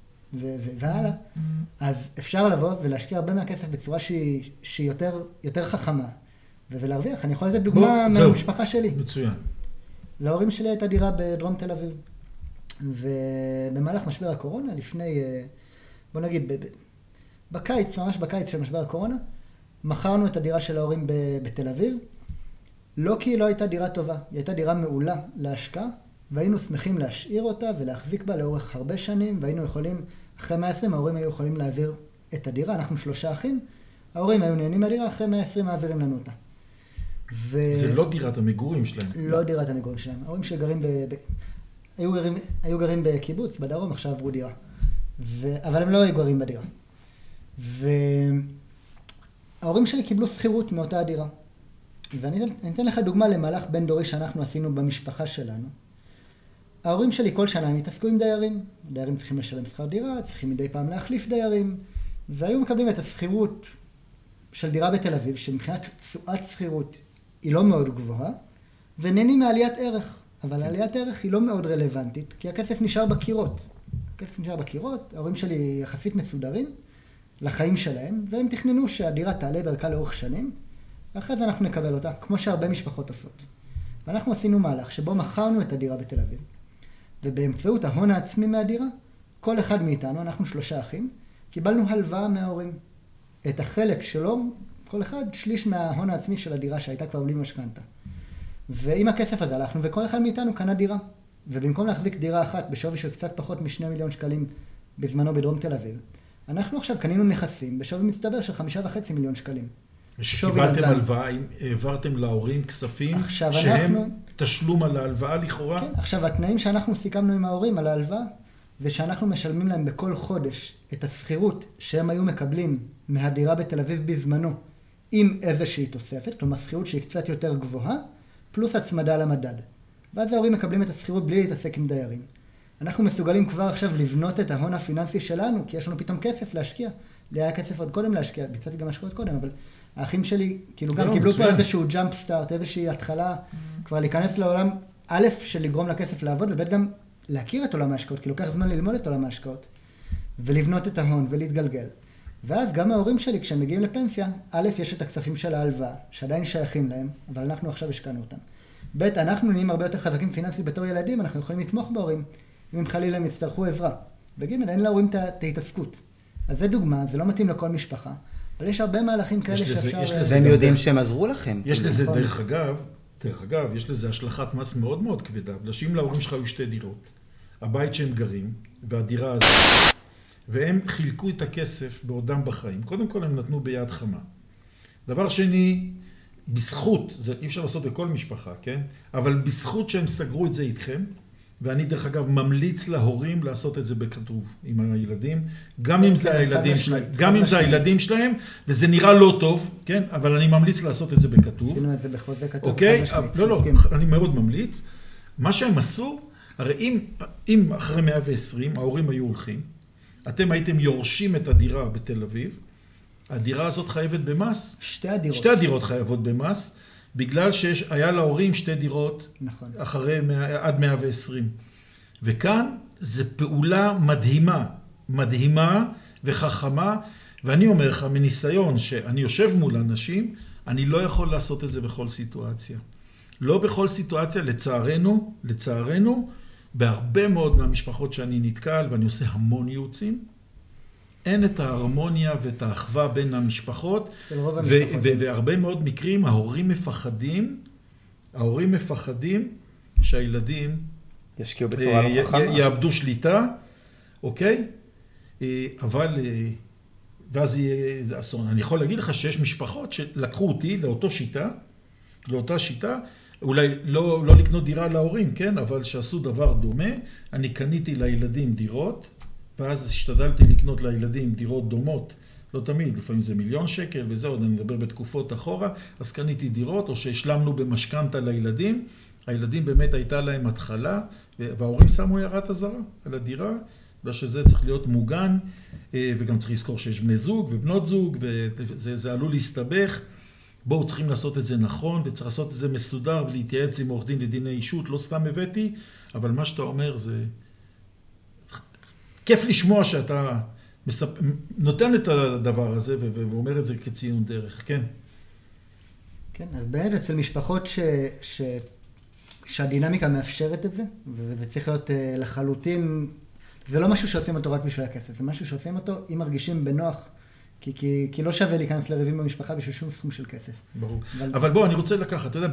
והלאה, אז אפשר לבוא ולהשקיע הרבה מהכסף בצורה שהיא יותר חכמה, ולהרוויח. אני יכול לתת דוגמה מהמשפחה שלי. מצוין. להורים שלי הייתה דירה בדרום תל אביב, ובמהלך משבר הקורונה, לפני, בוא נגיד, בקיץ, ממש בקיץ של משבר הקורונה, מכרנו את הדירה של ההורים בתל אביב, לא כי היא לא הייתה דירה טובה, היא הייתה דירה מעולה להשקעה, והיינו שמחים להשאיר אותה ולהחזיק בה לאורך הרבה שנים, והיינו יכולים, אחרי 120 ההורים היו יכולים להעביר את הדירה, אנחנו 3 אחים, ההורים היו נהנים מהדירה, אחרי 120 מעבירים לנו אותה. זה לא דירת המגורים שלהם. לא דירת המגורים שלהם. ההורים שגרים היו גרים בקיבוץ, בדרום, עכשיו עברו דירה. אבל הם לא היו גרים בדירה. וההורים שלי קיבלו שכירות מאותה הדירה. ואני אתן לך דוגמה למהלך בין דורי שאנחנו עשינו במשפחה שלנו. ההורים שלי כל שנה הם התעסקו עם דיירים. דיירים צריכים לשלם שכר דירה, צריכים מדי פעם להחליף דיירים, והיו מקבלים את השכירות של דירה בתל אביב, שמבחינת תשואת שכירות היא לא מאוד גבוהה, ונהנים מעליית ערך. אבל עליית ערך היא לא מאוד רלוונטית, כי הכסף נשאר בקירות. הכסף נשאר בקירות, ההורים שלי יחסית מסודרים לחיים שלהם, והם תכננו שהדירה תעלה בערכה לאורך שנים, ואחרי זה אנחנו נקבל אותה, כמו שהרבה משפחות עושות. ואנחנו עשינו מהלך שבו מכרנו את הדירה בתל אביב, ובאמצעות ההון העצמי מהדירה, כל אחד מאיתנו, אנחנו 3 אחים, קיבלנו הלוואה מההורים. את החלק שלו, כל אחד, שליש מההון העצמי של הדירה שהייתה כבר בלי משכנתה. ועם הכסף הזה הלכנו, וכל אחד מאיתנו קנה דירה. ובמקום להחזיק דירה אחת בשווי של קצת פחות מ2 מיליון שקלים בזמנו בדרום תל אביב, אנחנו עכשיו קנינו נכסים בשווי מצטבר של 5.5 מיליון שקלים. ושקיבלתם הלוואה, העברתם להורים כספים שהם תשלום על ההלוואה לכאורה? כן, עכשיו התנאים שאנחנו סיכמנו עם ההורים על ההלוואה, זה שאנחנו משלמים להם בכל חודש את השכירות שהם היו מקבלים מהדירה בתל אביב בזמנו, עם איזושהי תוספת, כלומר שכירות שהיא קצת יותר גבוהה, פלוס הצמדה למדד. ואז ההורים מקבלים את השכירות בלי להתעסק עם דיירים. אנחנו מסוגלים כבר עכשיו לבנות את ההון הפיננסי שלנו, כי יש לנו פתאום כסף להשקיע. לי היה כסף עוד קודם להשקיע, ביצעתי גם השקעות קודם, אבל האחים שלי כאילו גם קיבלו פה איזשהו ג'אמפ סטארט, איזושהי התחלה, כבר להיכנס לעולם א' של לגרום לכסף לעבוד, וב' גם להכיר את עולם ההשקעות, כי לוקח זמן ללמוד את עולם ההשקעות, ולבנות את ההון ולהתגלגל. ואז גם ההורים שלי, כשהם מגיעים לפנסיה, א', יש את הכספים של ההלוואה, שעדיין שייכים להם, אבל אנחנו עכשיו השקענו אותם. ב', אנחנו נהיים הרבה יותר חזקים פיננסית בתור ילדים, אנחנו יכולים לתמוך בהורים, אם הם חלילה הם יצטרכו עזרה. וג', אין להורים את ההתעסקות. אז זה דוגמה, זה לא מתאים לכל משפחה, אבל יש הרבה מהלכים כאלה שאפשר... והם יודעים שהם עזרו לכם. יש לזה דרך אגב, יש לזה השלכת מס מאוד מאוד כבדה. שאם להורים שלך היו 2 דירות, הבית שהם גרים, והדירה הזאת, והם חילקו את הכסף בעודם בחיים. קודם כל הם נתנו ביד חמה. דבר שני, בזכות, זה אי אפשר לעשות בכל משפחה, כן? אבל בזכות שהם סגרו את זה איתכם, ואני דרך אגב ממליץ להורים לעשות את זה בכתוב עם הילדים, גם אם זה הילדים שלהם, גם אם זה הילדים שלהם, וזה נראה לא טוב, כן? אבל אני ממליץ לעשות את זה בכתוב. עשינו את זה בחוזה כתוב. אוקיי? לא, אני מאוד ממליץ. מה שהם עשו, הרי אם אחרי 120 ההורים היו הולכים, אתם הייתם יורשים את הדירה בתל אביב, הדירה הזאת חייבת במס. 2 הדירות. 2 הדירות חייבות במס, בגלל שהיה להורים 2 דירות, נכון. עד 120. וכאן זה פעולה מדהימה וחכמה, ואני אומר לך מניסיון שאני יושב מול אנשים, אני לא יכול לעשות את זה בכל סיטואציה. לא בכל סיטואציה, לצערנו, בהרבה מאוד מהמשפחות שאני נתקל, ואני עושה המון ייעוצים, אין את ההרמוניה ואת האחווה בין המשפחות, והרבה מאוד מקרים ההורים מפחדים שהילדים ישקיעו בצורה לא חכמה. יאבדו שליטה, אוקיי? אבל, ואז יהיה אסון. אני יכול להגיד לך שיש משפחות שלקחו אותי לאותה שיטה, אולי לא לקנות דירה להורים, כן? אבל שעשו דבר דומה. אני קניתי לילדים דירות, ואז השתדלתי לקנות לילדים דירות דומות, לא תמיד, לפעמים זה 1,000,000 שקל, וזה עוד אני מדבר בתקופות אחורה, אז קניתי דירות, או שהשלמנו במשכנתה לילדים, הילדים באמת הייתה להם התחלה, וההורים שמו הערת אזהרה על הדירה, ושזה צריך להיות מוגן, וגם צריך לזכור שיש בני זוג ובנות זוג, וזה עלול להסתבך. בואו צריכים לעשות את זה נכון, וצריך לעשות את זה מסודר, ולהתייעץ עם עורך דין לדיני אישות, לא סתם הבאתי, אבל מה שאתה אומר זה... כיף לשמוע שאתה נותן את הדבר הזה, ואומר את זה כציון דרך, כן? כן, אז באמת אצל משפחות שהדינמיקה מאפשרת את זה, וזה צריך להיות לחלוטין, זה לא משהו שעושים אותו רק בשביל הכסף, זה משהו שעושים אותו אם מרגישים בנוח, כי לא שווה להיכנס לריבים במשפחה בשביל שום סכום של כסף. ברור. אבל בוא, אני רוצה לקחת, אתה יודע,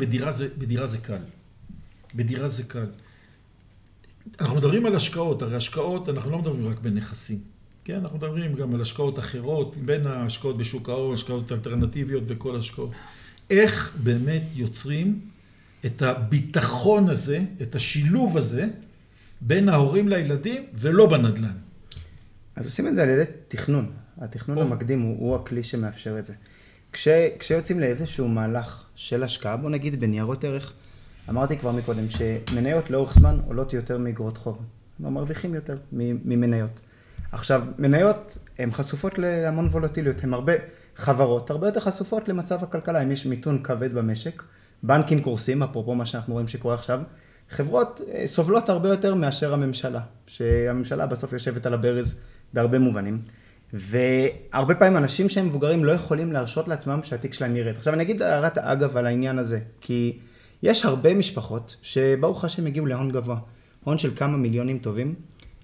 בדירה זה קל. אנחנו מדברים על השקעות, הרי השקעות, אנחנו לא מדברים רק בנכסים. כן, אנחנו מדברים גם על השקעות אחרות, בין ההשקעות בשוק ההון, השקעות אלטרנטיביות וכל השקעות. איך באמת יוצרים את הביטחון הזה, את השילוב הזה, בין ההורים לילדים ולא בנדל"ן? אז עושים את זה על ידי תכנון. התכנון המקדים הוא הכלי שמאפשר את זה. כשיוצאים לאיזשהו מהלך של השקעה, בוא נגיד בניירות ערך, אמרתי כבר מקודם שמניות לאורך זמן עולות יותר מאגרות חוב. מרוויחים יותר ממניות. עכשיו, מניות הן חשופות להמון וולטיליות, הן חברות הרבה יותר חשופות למצב הכלכלה, אם יש מיתון כבד במשק, בנקים קורסים, אפרופו מה שאנחנו רואים שקורה עכשיו, חברות סובלות הרבה יותר מאשר הממשלה, שהממשלה בסוף יושבת על הברז בהרבה מובנים, והרבה פעמים אנשים שהם מבוגרים לא יכולים להרשות לעצמם שהתיק שלהם ירד. עכשיו אני אגיד הערת אגב על העניין הזה, כי יש הרבה משפחות שברוך השם הגיעו להון גבוה, הון של כמה מיליונים טובים,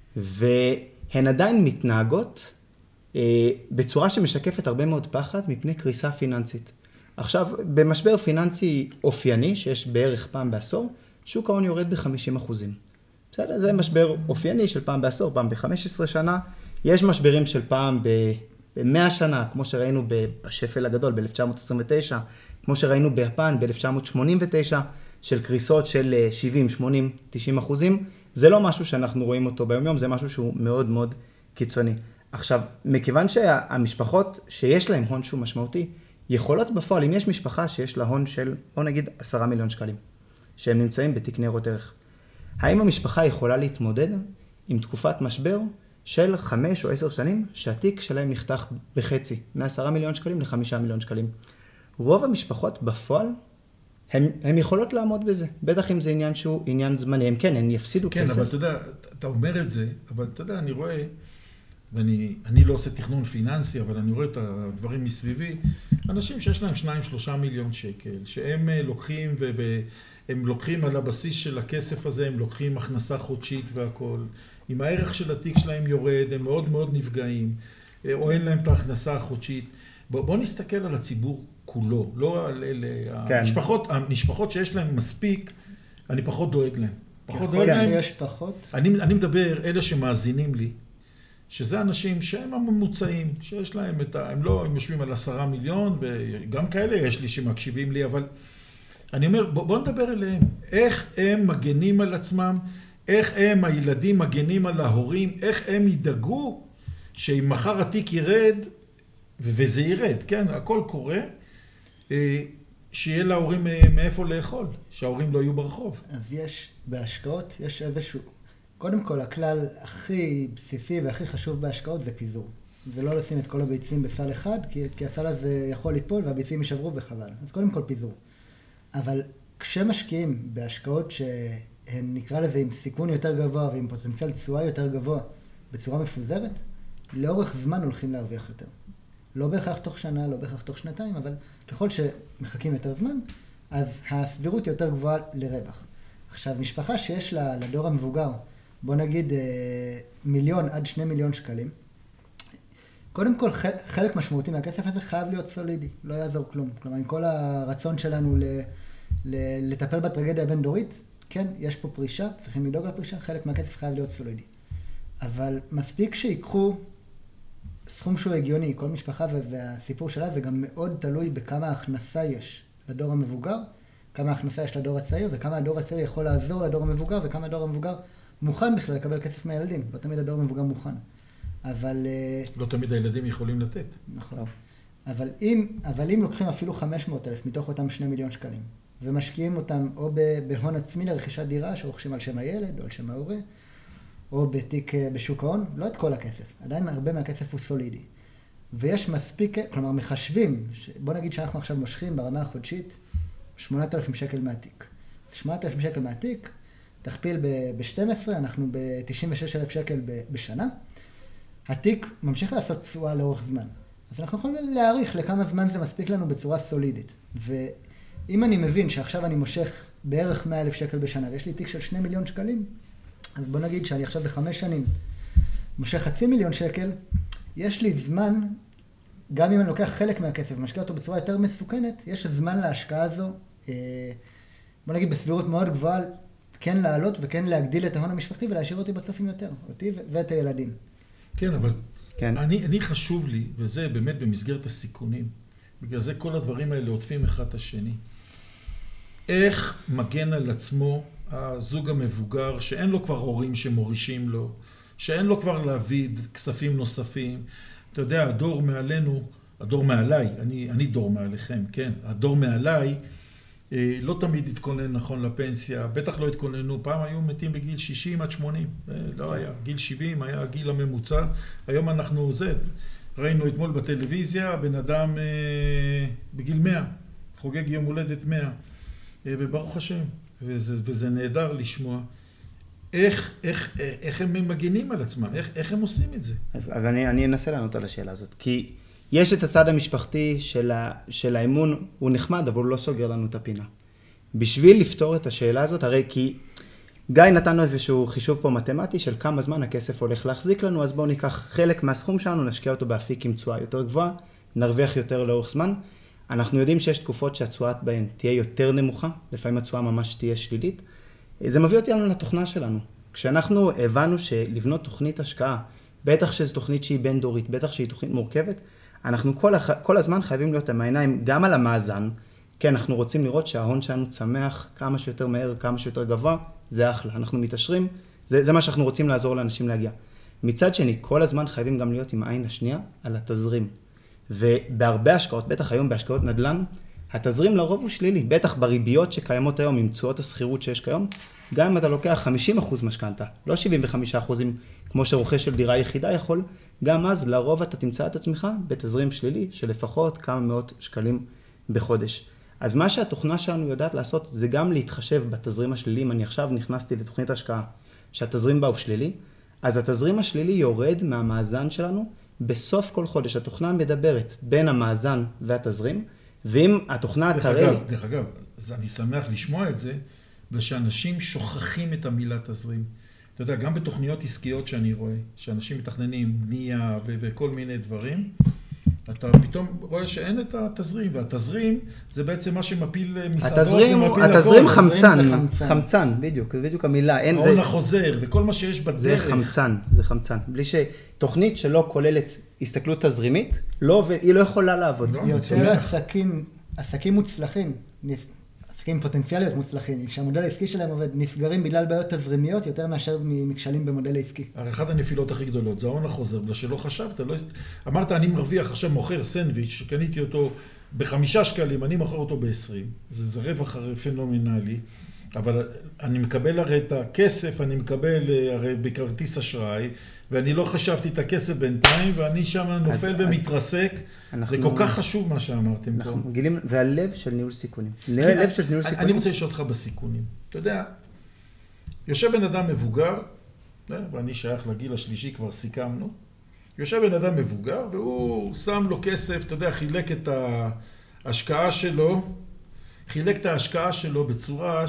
והן עדיין מתנהגות בצורה שמשקפת הרבה מאוד פחד מפני קריסה פיננסית. עכשיו, במשבר פיננסי אופייני, שיש בערך פעם בעשור, שוק ההון יורד ב-50%. בסדר? זה משבר אופייני של פעם בעשור, פעם ב-15 שנה. יש משברים של פעם ב-100 שנה, כמו שראינו בשפל הגדול ב-1929, כמו שראינו ביפן ב-1989, של קריסות של 70, 80, 90%. זה לא משהו שאנחנו רואים אותו ביום יום, זה משהו שהוא מאוד מאוד קיצוני. עכשיו, מכיוון שהמשפחות שיש להם הון שהוא משמעותי, יכולות בפועל, אם יש משפחה שיש לה הון של, בוא נגיד, 10 מיליון שקלים, שהם נמצאים בתיק ניירות ערך. האם המשפחה יכולה להתמודד עם תקופת משבר של 5 או 10 שנים, שהתיק שלהם נחתך בחצי, מ-10 מיליון שקלים ל5 מיליון שקלים? רוב המשפחות בפועל, הם יכולות לעמוד בזה. בטח אם זה עניין שהוא עניין זמני, הם כן, הם יפסידו כסף. כן, אבל אתה יודע, אתה אומר את זה, אבל אתה יודע, אני רואה, ואני לא עושה תכנון פיננסי, אבל אני רואה את הדברים מסביבי, אנשים שיש להם 2-3 מיליון שקל, שהם לוקחים, והם לוקחים על הבסיס של הכסף הזה, הם לוקחים הכנסה חודשית והכל. אם הערך של התיק שלהם יורד, הם מאוד מאוד נפגעים, או אין להם את ההכנסה החודשית. בוא נסתכל על הציבור כולו, לא על אלה, כן. המשפחות שיש להם מספיק, אני פחות דואג להם. ככל שיש פחות? אני מדבר, אלה שמאזינים לי, שזה אנשים שהם הממוצעים, שיש להם הם יושבים על 10 מיליון, וגם כאלה יש לי שמקשיבים לי, אבל אני אומר, בוא נדבר אליהם. איך הם מגנים על עצמם, איך הילדים מגנים על ההורים, איך הם ידאגו שאם מחר התיק ירד, וזה ירד, כן, הכל קורה, שיהיה להורים מאיפה לאכול, שההורים לא יהיו ברחוב. אז בהשקעות יש איזשהו, קודם כל הכלל הכי בסיסי והכי חשוב בהשקעות זה פיזור. זה לא לשים את כל הביצים בסל אחד, כי הסל הזה יכול ליפול והביצים יישברו וחבל. אז קודם כל פיזור. אבל כשמשקיעים בהשקעות שהן נקרא לזה עם סיכון יותר גבוה ועם פוטנציאל תשואה יותר גבוה בצורה מפוזרת, לאורך זמן הולכים להרוויח יותר. לא בהכרח תוך שנה, לא בהכרח תוך שנתיים, אבל ככל שמחכים יותר זמן, אז הסבירות יותר גבוהה לרווח. עכשיו, משפחה שיש לה לדור המבוגר, בוא נגיד 1,000,000 עד 2 מיליון שקלים, קודם כל חלק משמעותי מהכסף הזה חייב להיות סולידי, לא יעזור כלום. כלומר, עם כל הרצון שלנו לטפל בטרגדיה הבין-דורית, כן, יש פה פרישה, צריכים לדאוג לפרישה, חלק מהכסף חייב להיות סולידי. אבל מספיק שיקחו סכום שהוא הגיוני, כל משפחה והסיפור שלה זה גם מאוד תלוי בכמה הכנסה יש לדור המבוגר, כמה הכנסה יש לדור הצעיר, וכמה הדור הצעיר יכול לעזור לדור המבוגר, וכמה הדור המבוגר מוכן בכלל לקבל כסף מהילדים. לא תמיד הדור המבוגר מוכן. אבל לא תמיד הילדים יכולים לתת. נכון. אבל אם לוקחים אפילו 500,000 מתוך אותם 2 מיליון שקלים, ומשקיעים אותם או בהון עצמי לרכישת דירה, שרוכשים על שם הילד או על שם ההורה, או בתיק בשוק ההון, לא את כל הכסף. עדיין הרבה מהכסף הוא סולידי. ויש מספיק, כלומר מחשבים, בוא נגיד שאנחנו עכשיו מושכים ברמה החודשית 8,000 שקל מהתיק. 8,000 שקל מהתיק, תכפיל ב-12, אנחנו ב-96,000 שקל בשנה. התיק ממשיך לעשות תשואה לאורך זמן. אז אנחנו יכולים להעריך לכמה זמן זה מספיק לנו בצורה סולידית. ואם אני מבין שעכשיו אני מושך בערך 100,000 שקל בשנה, ויש לי תיק של 2 מיליון שקלים, אז בוא נגיד שאני עכשיו ב5 שנים מושך 500,000 שקל, יש לי זמן, גם אם אני לוקח חלק מהכסף ומשקיע אותו בצורה יותר מסוכנת, יש זמן להשקעה הזו, בוא נגיד בסבירות מאוד גבוהה, כן לעלות וכן להגדיל את ההון המשפחתי ולהשאיר אותי בסוף עם יותר, אותי ואת הילדים. כן, אבל כן. אני חשוב לי, וזה באמת במסגרת הסיכונים, בגלל זה כל הדברים האלה עוטפים אחד את השני. איך מגן על עצמו הזוג המבוגר, שאין לו כבר הורים שמורישים לו, שאין לו כבר להביא כספים נוספים, אתה יודע, הדור מעלינו, הדור מעליי, אני דור מעליכם, כן? הדור מעליי לא תמיד התכונן נכון לפנסיה, בטח לא התכוננו, פעם היו מתים בגיל 60 עד 80, לא היה, גיל 70 היה הגיל הממוצע, היום אנחנו ראינו אתמול בטלוויזיה, בן אדם בגיל 100, חוגג יום הולדת 100, וברוך השם, וזה נהדר לשמוע. איך הם מגנים על עצמם? איך הם עושים את זה? אז אני אנסה לענות על השאלה הזאת, כי יש את הצד המשפחתי של האמון, הוא נחמד, אבל הוא לא סוגר לנו את הפינה. בשביל לפתור את השאלה הזאת, הרי כי גיא נתנו איזשהו חישוב פה מתמטי של כמה זמן הכסף הולך להחזיק לנו, אז בואו ניקח חלק מהסכום שלנו, נשקיע אותו באפיק עם תשואה יותר גבוהה, נרוויח יותר לאורך זמן. אנחנו יודעים שיש תקופות שהתשואה בהן תהיה יותר נמוכה, לפעמים התשואה ממש תהיה שלילית. זה מביא אותנו לתוכנה שלנו. כשאנחנו הבנו שלבנות תוכנית השקעה, בטח שזו תוכנית שהיא בין דורית, בטח שהיא תוכנית מורכבת, אנחנו כל הזמן חייבים להיות עם העיניים גם על המאזן, כי אנחנו רוצים לראות שההון שלנו צמח כמה שיותר מהר, כמה שיותר גבוה, זה אחלה, אנחנו מתעשרים, זה מה שאנחנו רוצים לעזור לאנשים להגיע. מצד שני, כל הזמן חייבים גם להיות עם העין השנייה על התזרים. ובהרבה השקעות, בטח היום בהשקעות נדל"ן, התזרים לרוב הוא שלילי, בטח בריביות שקיימות היום עם תשואות הסחירות שיש כיום, גם אם אתה לוקח 50% משכנתה, לא 75% כמו שרוכש של דירה יחידה יכול, גם אז לרוב אתה תמצא את עצמך בתזרים שלילי של לפחות כמה מאות שקלים בחודש. אז מה שהתוכנה שלנו יודעת לעשות זה גם להתחשב בתזרים השלילי. אם אני עכשיו נכנסתי לתוכנית השקעה שהתזרים בה הוא שלילי, אז התזרים השלילי יורד מהמאזן שלנו בסוף כל חודש. התוכנה מדברת בין המאזן והתזרים, ואם התוכנה תראה לי... דרך אגב, אני שמח לשמוע את זה, ושאנשים שוכחים את המילה תזרים. אתה יודע, גם בתוכניות עסקיות שאני רואה, שאנשים מתכננים בנייה וכל מיני דברים, אתה פתאום רואה שאין את התזרים, והתזרים זה בעצם מה שמפיל מסעדות ומפיל הכל. התזרים חמצן, בדיוק המילה. ההון החוזר וכל מה שיש בדרך. זה חמצן. בלי שתוכנית שלא כוללת הסתכלות תזרימית, היא לא יכולה לעבוד. יותר עסקים מוצלחים, עסקים פוטנציאליות מוצלחים, שהמודל העסקי שלהם עובד, נסגרים בגלל בעיות תזרימיות יותר מאשר מכשלים במודל העסקי. הרי אחת הנפילות הכי גדולות, זה ההון החוזר, בגלל שלא חשבת, אמרת אני מרוויח עכשיו מוכר סנדוויץ', שקניתי אותו ב5 שקלים, אני מוכר אותו ב20, זה רווח פנומנלי, אבל אני מקבל הרי את הכסף, אני מקבל הרי בכרטיס אשראי, ואני לא חשבתי את הכסף בינתיים, ואני שם נופל ומתרסק. זה כל כך חשוב מה שאמרתם פה. זה הלב של ניהול סיכונים. אני רוצה לשאול אותך בסיכונים. אתה יודע, יושב בן אדם מבוגר, ואני שייך לגיל השלישי, כבר סיכמנו, יושב בן אדם מבוגר, והוא שם לו כסף, אתה יודע, חילק את ההשקעה שלו, בצורה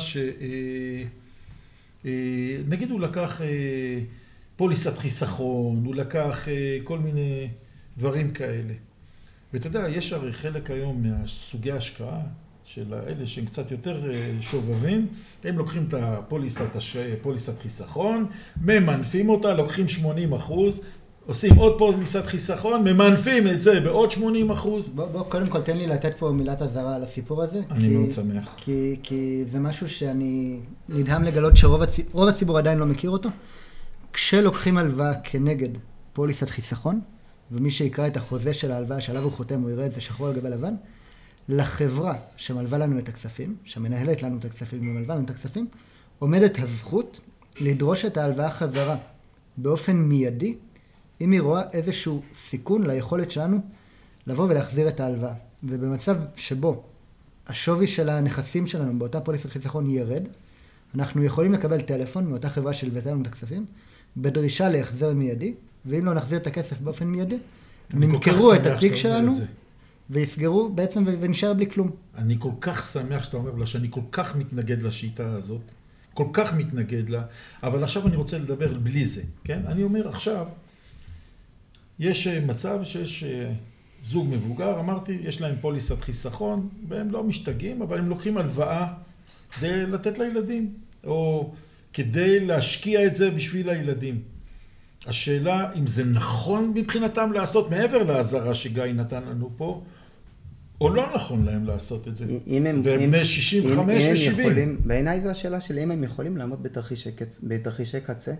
נגיד הוא לקח פוליסת חיסכון, הוא לקח כל מיני דברים כאלה. ואתה יודע, יש הרי חלק היום מהסוגי ההשקעה של האלה שהם קצת יותר שובבים, הם לוקחים את פוליסת חיסכון, ממנפים אותה, לוקחים 80%, עושים עוד פוליסת חיסכון, ממנפים את זה בעוד 80%. בוא קודם כל תן לי לתת פה מילת הזרה על הסיפור הזה. אני מאוד שמח. כי זה משהו שאני נדהם לגלות שרוב הציבור עדיין לא מכיר אותו. כשלוקחים הלוואה כנגד פוליסת חיסכון, ומי שיקרא את החוזה של ההלוואה שעליו הוא חותם, הוא יראה את זה שחור על גבי לבן, לחברה שמלווה לנו את הכספים, שמנהלת לנו את הכספים ומלווה לנו את הכספים, עומדת הזכות לדרוש את ההלוואה חזרה באופן מיידי, אם היא רואה איזשהו סיכון ליכולת שלנו לבוא ולהחזיר את ההלוואה. ובמצב שבו השווי של הנכסים שלנו באותה פוליסת חיסכון ירד, אנחנו יכולים לקבל טלפון מאותה חברה שלוותה לנו את הכספים, בדרישה להחזר מיידי, ואם לא נחזיר את הכסף באופן מיידי, נמכרו את התיק שלנו, ויסגרו בעצם ונשאר בלי כלום. אני כל כך שמח שאתה אומר לה, שאני כל כך מתנגד לשיטה הזאת, כל כך מתנגד לה, אבל עכשיו אני רוצה לדבר בלי זה, כן? אני אומר עכשיו, יש מצב שיש זוג מבוגר, אמרתי, יש להם פוליסת חיסכון, והם לא משתגעים, אבל הם לוקחים הלוואה כדי לתת לילדים, או כדי להשקיע את זה בשביל הילדים. השאלה אם זה נכון מבחינתם לעשות מעבר להזרה שגיא נתן לנו פה, או לא נכון להם לעשות את זה. והם בני 65 ו-70. בעיניי זו השאלה של אם הם יכולים לעמוד בתרחישי קצה,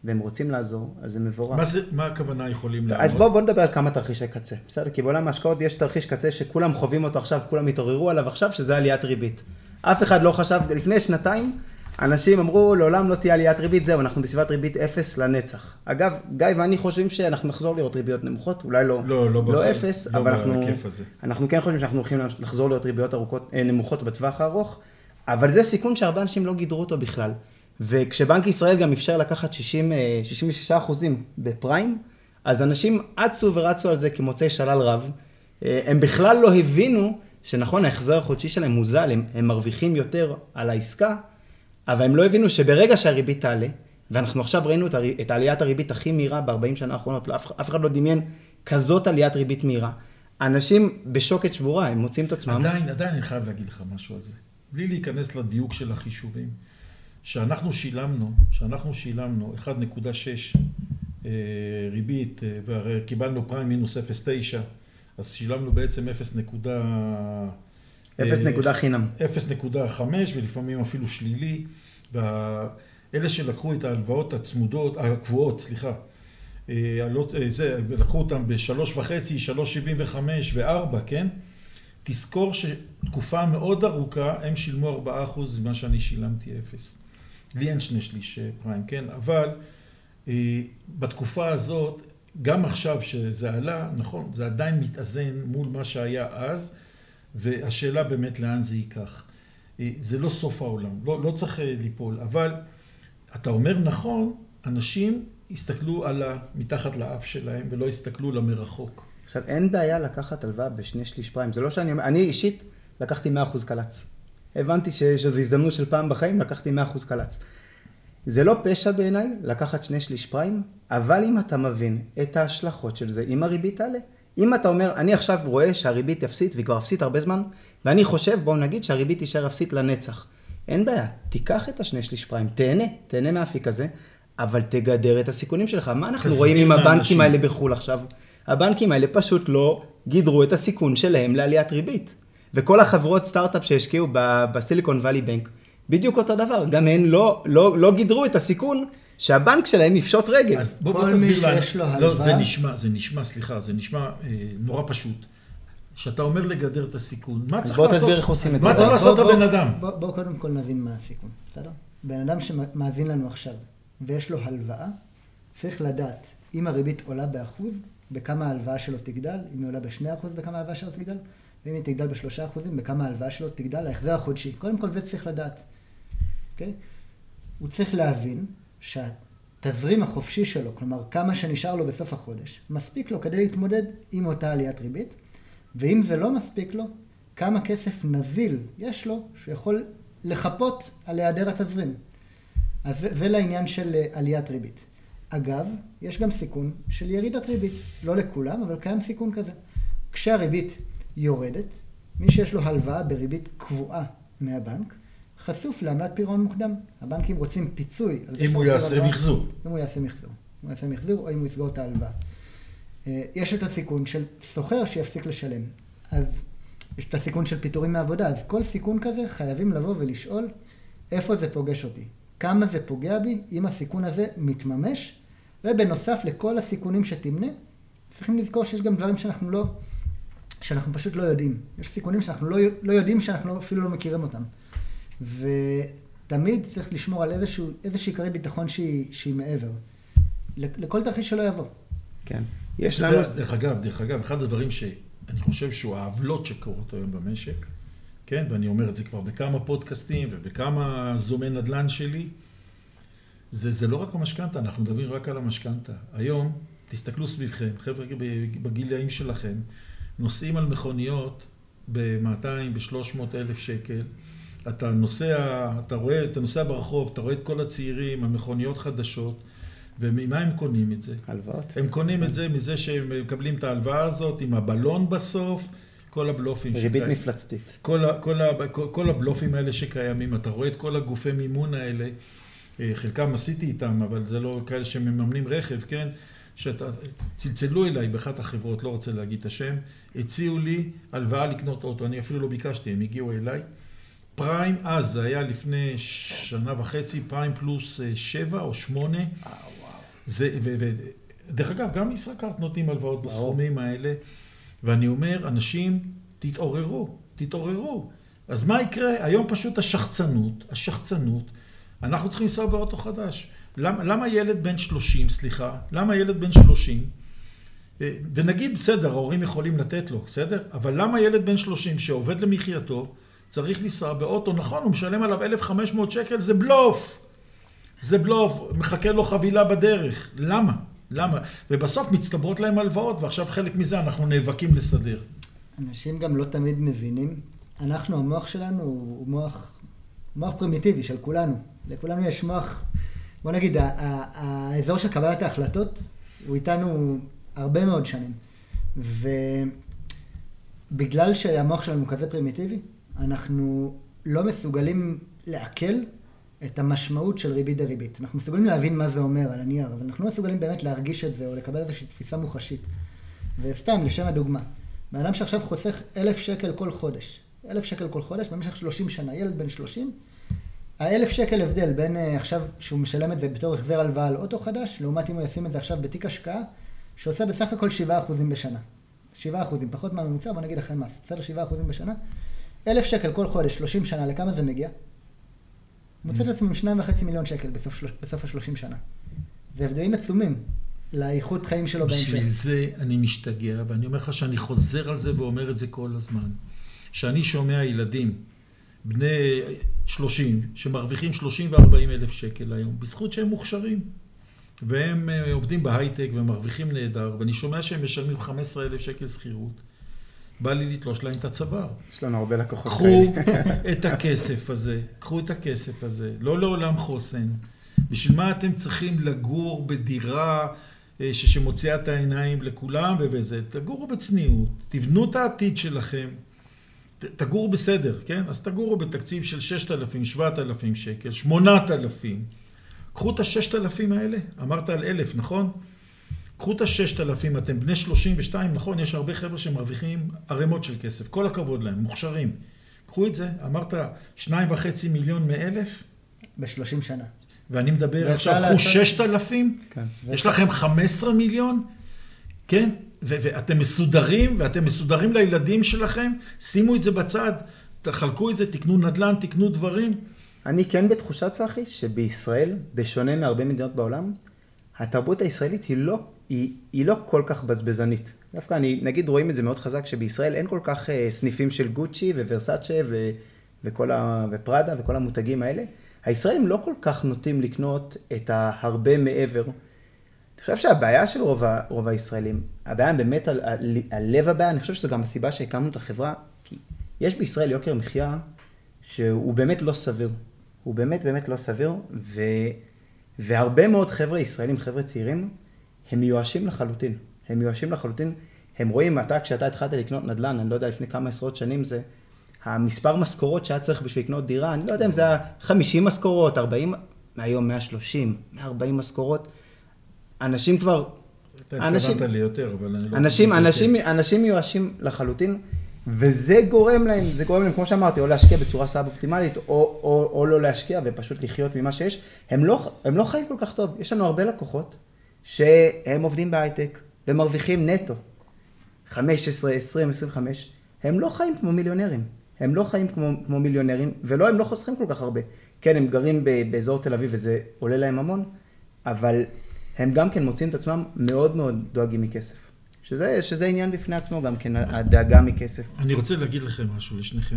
והם רוצים לעזור, אז זה מבורך. מה הכוונה יכולים לעמוד? אז בוא נדבר על כמה תרחישי קצה, בסדר? כי בעולם ההשקעות יש תרחיש קצה שכולם חווים אותו עכשיו, כולם התעוררו עליו עכשיו, שזה עליית ריבית. אף אחד לא חשב, לפני שנתיים, אנשים אמרו, לעולם לא תהיה עליית ריבית, זהו, אנחנו בסביבת ריבית 0 לנצח. אגב, גיא ואני חושבים שאנחנו נחזור לראות ריביות נמוכות, אולי לא 0, אבל אנחנו כן חושבים שאנחנו הולכים לחזור לראות ריביות נמוכות בטווח הארוך, אבל זה סיכון שהרבה אנשים לא גידרו אותו בכלל. וכשבנק ישראל גם אפשר לקחת 66% בפריים, אז אנשים אצו ורצו על זה כמוצאי שלל רב. הם בכלל לא הבינו שנכון, ההחזר החודשי שלהם מוזל, הם מרוויחים יותר על העסקה, אבל הם לא הבינו שברגע שהריבית תעלה, ואנחנו עכשיו ראינו את עליית הריבית הכי מהירה ב-40 שנה האחרונות, אף אחד לא דמיין כזאת עליית ריבית מהירה. אנשים בשוקת שבורה, הם מוצאים את עצמם. עדיין אני חייב להגיד לך משהו על זה. בלי להיכנס לדיוק של החישובים. שאנחנו שילמנו 1.6 ריבית, והרי קיבלנו פריים מינוס 0.9, אז שילמנו בעצם 0 חינם. 0.5 ולפעמים אפילו שלילי, ואלה שלקחו את ההלוואות הקבועות, לקחו אותם ב3.5, 3.75 ו4, כן? תזכור שתקופה מאוד ארוכה הם שילמו 4% ממה שאני שילמתי 0. לי אין 2/3 פריים, כן? אבל בתקופה הזאת, גם עכשיו שזה עלה, נכון, זה עדיין מתאזן מול מה שהיה אז, והשאלה באמת לאן זה ייקח. זה לא סוף העולם, לא צריך ליפול, אבל אתה אומר נכון, אנשים הסתכלו מתחת לאף שלהם ולא הסתכלו למרחוק. עכשיו, אין בעיה לקחת הלוואה ב2/3 פריים, זה לא אני אישית לקחתי 100% קלץ. הבנתי שזו הזדמנות של פעם בחיים, לקחתי 100% קלץ. זה לא פשע בעיניי לקחת 2/3 פריים, אבל אם אתה מבין את ההשלכות של זה, אם הריבית תעלה, אם אתה אומר, אני עכשיו רואה שהריבית יפסית, והיא כבר יפסית הרבה זמן, ואני חושב, בואו נגיד שהריבית תישאר יפסית לנצח. אין בעיה, תיקח את 2/3 פריים, תהנה מהאפיק הזה, אבל תגדר את הסיכונים שלך. מה אנחנו רואים עם הבנקים האלה בחול עכשיו? הבנקים האלה פשוט לא גידרו את הסיכון שלהם לעליית ריבית. וכל החברות סטארט-אפ שהשקיעו בסיליקון ואלי בנק, בדיוק אותו דבר, גם הן לא גידרו את הסיכון שהבנק שלהם יפשוט רגל. אז בוא תסביר לנו. לא, זה נשמע נורא פשוט. שאתה אומר לגדר את הסיכון, מה צריך לעשות הבן אדם? בוא קודם כל נבין מה הסיכון, בסדר? בן אדם שמאזין לנו עכשיו, ויש לו הלוואה, צריך לדעת אם הריבית עולה באחוז, בכמה ההלוואה שלו תגדל, אם היא עולה ב2%, בכמה ההלוואה שלו תגדל, ואם היא תגדל ב3%, בכמה ההלוואה שלו תגדל, ההחזר החודשי. קודם כל זה צריך לדעת. אוקיי? הוא צריך להבין שהתזרים החופשי שלו, כלומר כמה שנשאר לו בסוף החודש, מספיק לו כדי להתמודד עם אותה עליית ריבית, ואם זה לא מספיק לו, כמה כסף נזיל יש לו שיכול לחפות על היעדר התזרים. אז זה לעניין של עליית ריבית. אגב, יש גם סיכון של ירידת ריבית. לא לכולם, אבל קיים סיכון כזה. כשהריבית יורדת, מי שיש לו הלוואה בריבית קבועה מהבנק, חשוף לעמלת פירעון מוקדם. הבנקים רוצים פיצוי. אם הוא יעשה מחזור. אם הוא יעשה מחזור, או אם הוא יסגור את ההלוואה. יש את הסיכון של סוחר שיפסיק לשלם. אז יש את הסיכון של פיטורים מעבודה. אז כל סיכון כזה חייבים לבוא ולשאול איפה זה פוגש אותי. כמה זה פוגע בי אם הסיכון הזה מתממש. ובנוסף לכל הסיכונים שתמנה, צריכים לזכור שיש גם דברים שאנחנו פשוט לא יודעים. יש סיכונים שאנחנו לא יודעים, שאנחנו אפילו לא מכירים אותם. ותמיד צריך לשמור על איזושהי עיקרי ביטחון שהיא מעבר. לכל תרחיש שלא יבוא. כן. יש לנו... דרך אגב, אחד הדברים שאני חושב שהוא העוולות שקורות היום במשק, כן? ואני אומר את זה כבר בכמה פודקאסטים ובכמה זומי נדל"ן שלי, זה לא רק המשכנתה, אנחנו מדברים רק על המשכנתה. היום, תסתכלו סביבכם, חבר'ה בגילאים שלכם, נוסעים על מכוניות ב-200, ב-300 אלף שקל, אתה נוסע ברחוב, אתה רואה את כל הצעירים, המכוניות חדשות, וממה הם קונים את זה? הלוואות. הם קונים את זה מזה שהם מקבלים את ההלוואה הזאת, עם הבלון בסוף, כל הבלופים ריבית מפלצתית. כל הבלופים האלה שקיימים, אתה רואה את כל הגופי מימון האלה, חלקם עשיתי איתם, אבל זה לא כאלה שמממנים רכב, כן? צלצלו אליי באחת החברות, לא רוצה להגיד את השם, הציעו לי הלוואה לקנות אוטו, אני אפילו לא ביקשתי, הם הגיעו אליי. פריים, אז זה היה לפני 1.5 שנה, פריים פלוס 7 או 8. דרך אגב, גם ישראכרט נותנים הלוואות בסכומים האלה, ואני אומר, אנשים, תתעוררו. אז מה יקרה? היום פשוט השחצנות, אנחנו צריכים לנסוע באוטו חדש. למה ילד בן 30, למה ילד בן 30, ונגיד, בסדר, ההורים יכולים לתת לו, בסדר? אבל למה ילד בן 30 שעובד למחייתו, צריך לנסוע באוטו, נכון, הוא משלם עליו 1,500 שקל, זה בלוף, מחכה לו חבילה בדרך. למה? ובסוף מצטברות להם הלוואות, ועכשיו חלק מזה אנחנו נאבקים לסדר. אנשים גם לא תמיד מבינים. המוח שלנו הוא מוח פרימיטיבי של כולנו. לכולנו יש מוח, בוא נגיד, האזור של קבלת ההחלטות הוא איתנו הרבה מאוד שנים. ובגלל שהמוח שלנו כזה פרימיטיבי, אנחנו לא מסוגלים לעכל את המשמעות של ריבית דריבית. אנחנו מסוגלים להבין מה זה אומר על הנייר, אבל אנחנו לא מסוגלים באמת להרגיש את זה או לקבל איזושהי תפיסה מוחשית. וסתם, לשם הדוגמה, באדם שעכשיו חוסך 1,000 שקל כל חודש, 1,000 שקל כל חודש במשך 30 שנה, ילד בן 30, ה-1,000 שקל הבדל בין עכשיו שהוא משלם את זה בתור החזר הלוואה על אוטו חדש, לעומת אם הוא ישים את זה עכשיו בתיק השקעה, שעושה בסך הכל 7% בשנה. 7%, פחות מהממוצע, בוא נגיד לכם מס, בסדר 7% בשנה. 1,000 שקל כל חודש, 30 שנה, לכמה זה מגיע? מוצאת לעצמם 2.5 מיליון שקל בסוף ה-30 שנה. זה הבדלים עצומים לאיכות חיים שלו בהמשך. בשביל זה אני משתגע, ואני אומר לך שאני חוזר על זה ואומר את זה כל הזמן. שאני שומע ילדים, בני 30, שמרוויחים 30 ו-40 אלף שקל היום, בזכות שהם מוכשרים. והם עובדים בהייטק ומרוויחים נהדר, ואני שומע שהם משלמים 15,000 שקל שכירות. בא לי לתלוש להם את הצוואר. יש לנו הרבה לקוחות קחו את הכסף הזה, לא לעולם חוסן. בשביל מה אתם צריכים לגור בדירה שמוציאה את העיניים לכולם וזה? תגורו בצניעות, תבנו את העתיד שלכם, תגורו בסדר, כן? אז תגורו בתקציב של 6,000, 7,000 שקל, 8,000. קחו את ה-6,000 האלה, אמרת על 1,000, נכון? קחו את ה-6,000, אתם בני 32, נכון? יש הרבה חבר'ה שמרוויחים ערימות של כסף, כל הכבוד להם, מוכשרים. קחו את זה, אמרת 2.5 מיליון מ-1,000? ב-30 שנה. ואני מדבר, עכשיו קחו 6,000, כן. יש לכם 15 מיליון, כן? ואתם מסודרים לילדים שלכם, שימו את זה בצד, תחלקו את זה, תקנו נדל"ן, תקנו דברים. אני כן בתחושת צחי שבישראל, בשונה מהרבה מדינות בעולם, התרבות הישראלית היא לא כל כך בזבזנית. דווקא נגיד רואים את זה מאוד חזק, שבישראל אין כל כך סניפים של גוצ'י וורסאצ'ה ופראדה וכל המותגים האלה. הישראלים לא כל כך נוטים לקנות את ההרבה מעבר. אני חושב שהבעיה של רוב הישראלים, הבעיה באמת על לב הבעיה, אני חושב שזו גם הסיבה שהקמנו את החברה, כי יש בישראל יוקר מחיה שהוא באמת לא סביר. הוא באמת לא סביר, והרבה מאוד חבר'ה ישראלים, חבר'ה צעירים, הם מיואשים לחלוטין. הם רואים, כשאתה התחלת לקנות נדל"ן, אני לא יודע לפני כמה עשרות שנים זה, המספר משכורות שהיה צריך בשביל לקנות דירה, אני לא יודע אם זה היה 50 משכורות, 40, היום 130, 140 משכורות. אנשים כבר... אתה התכוונת לי יותר, אבל אני לא... אנשים מיואשים לחלוטין, וזה גורם להם, כמו שאמרתי, או להשקיע בצורה סאב-אופטימלית, או לא להשקיע ופשוט לחיות ממה שיש. הם לא חיים כל כך טוב. יש לנו הרבה לקוחות שהם עובדים בהייטק ומרוויחים נטו. 15, 20, 25. הם לא חיים כמו מיליונרים. ולא, הם לא חוסכים כל כך הרבה. כן, הם גרים באזור תל אביב וזה עולה להם המון, אבל הם גם כן מוצאים את עצמם מאוד מאוד דואגים מכסף. שזה עניין בפני עצמו גם כן, הדאגה מכסף. אני רוצה להגיד לכם משהו, לשניכם.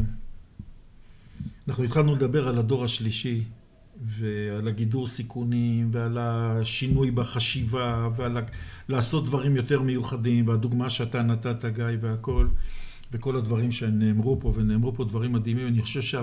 אנחנו התחלנו לדבר על הדור השלישי, ועל הגידור סיכונים, ועל השינוי בחשיבה, ועל לעשות דברים יותר מיוחדים, והדוגמה שאתה נתת, גיא, והכל, וכל הדברים שנאמרו פה, ונאמרו פה דברים מדהימים. אני חושב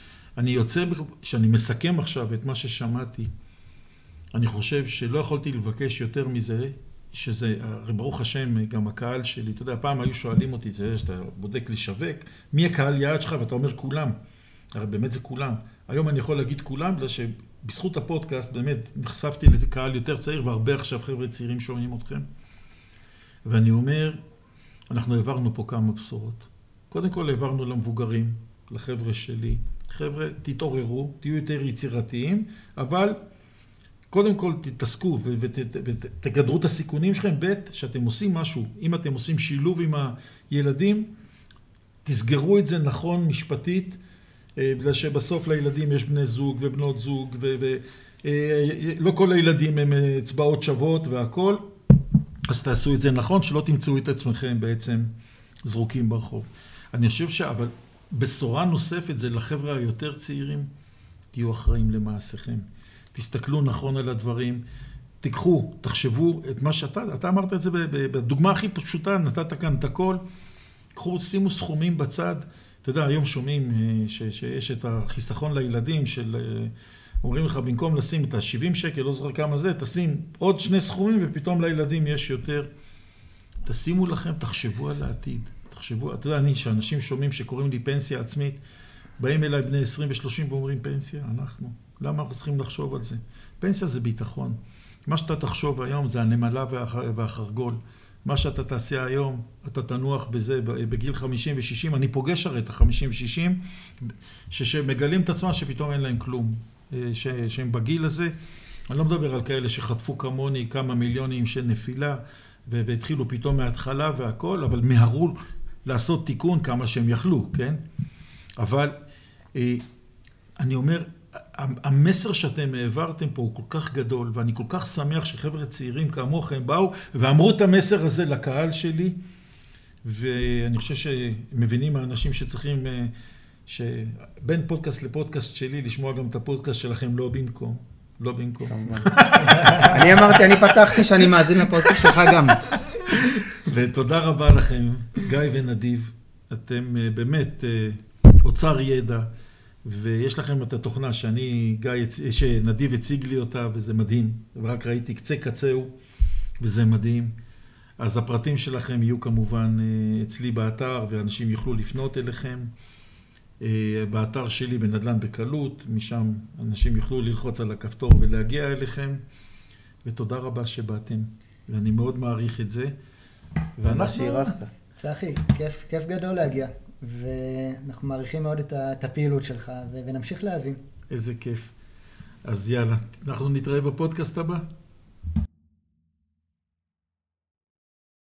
שאני מסכם עכשיו את מה ששמעתי, אני חושב שלא יכולתי לבקש יותר מזה, שזה, ברוך השם, גם הקהל שלי, אתה יודע, פעם היו שואלים אותי, שאתה בודק לשווק, מי הקהל יעד שלך? ואתה אומר כולם. הרי באמת זה כולם. היום אני יכול להגיד כולם, בגלל שבזכות הפודקאסט באמת נחשפתי לקהל יותר צעיר, והרבה עכשיו חבר'ה צעירים שומעים אתכם. ואני אומר, אנחנו העברנו פה כמה בשורות. קודם כל העברנו למבוגרים, לחבר'ה שלי. חבר'ה, תתעוררו, תהיו יותר יצירתיים, אבל קודם כל תתעסקו ותגדרו את הסיכונים שלכם. ב' שאתם עושים משהו, אם אתם עושים שילוב עם הילדים, תסגרו את זה נכון משפטית, בגלל שבסוף לילדים יש בני זוג ובנות זוג, ולא כל הילדים הם אצבעות שוות והכל, אז תעשו את זה נכון, שלא תמצאו את עצמכם בעצם זרוקים ברחוב. אני חושב אבל בשורה נוספת זה לחבר'ה היותר צעירים, תהיו אחראים למעשיכם. תסתכלו נכון על הדברים, תיקחו, תחשבו את מה אתה אמרת את זה בדוגמה הכי פשוטה, נתת כאן את הכל, קחו, שימו סכומים בצד. אתה יודע, היום שומעים שיש את החיסכון לילדים של, אומרים לך, במקום לשים את ה-70 שקל, לא זוכר כמה זה, תשים עוד 2 סכומים ופתאום לילדים יש יותר. תשימו לכם, תחשבו על העתיד. תחשבו, אתה יודע, שאנשים שומעים שקוראים לי פנסיה עצמית, באים אליי בני 20 ו-30 ואומרים פנסיה, למה אנחנו צריכים לחשוב על זה? פנסיה זה ביטחון. מה שאתה תחשוב היום זה הנמלה והחרגול. מה שאתה תעשה היום, אתה תנוח בזה בגיל 50 ו-60. אני פוגש הרי את ה-50 ו-60, שמגלים את עצמם שפתאום אין להם כלום. שהם בגיל הזה, אני לא מדבר על כאלה שחטפו כמוני כמה מיליונים של נפילה, והתחילו פתאום מההתחלה והכל, אבל מהרו לעשות תיקון כמה שהם יכלו, כן? אבל אני אומר, המסר שאתם העברתם פה הוא כל כך גדול, ואני כל כך שמח שחבר'ה צעירים כמוכם באו ואמרו את המסר הזה לקהל שלי, ואני חושב שמבינים האנשים שצריכים, שבין פודקאסט לפודקאסט שלי, לשמוע גם את הפודקאסט שלכם לא במקום. לא במקום. אני פתחתי שאני מאזין לפודקאסט שלך גם. ותודה רבה לכם, גיא ונדיב. אתם באמת אוצר ידע, ויש לכם את התוכנה שנדיב הציג לי אותה, וזה מדהים. ורק ראיתי קצה קצהו, וזה מדהים. אז הפרטים שלכם יהיו כמובן אצלי באתר, ואנשים יוכלו לפנות אליכם. באתר שלי בנדל"ן בקלות, משם אנשים יוכלו ללחוץ על הכפתור ולהגיע אליכם. ותודה רבה שבאתם, ואני מאוד מעריך את זה. ואנחנו שעירכת. צחי, כיף גדול להגיע, ואנחנו מעריכים מאוד את הפעילות שלך, ונמשיך להאזין. איזה כיף. אז יאללה, אנחנו נתראה בפודקאסט הבא.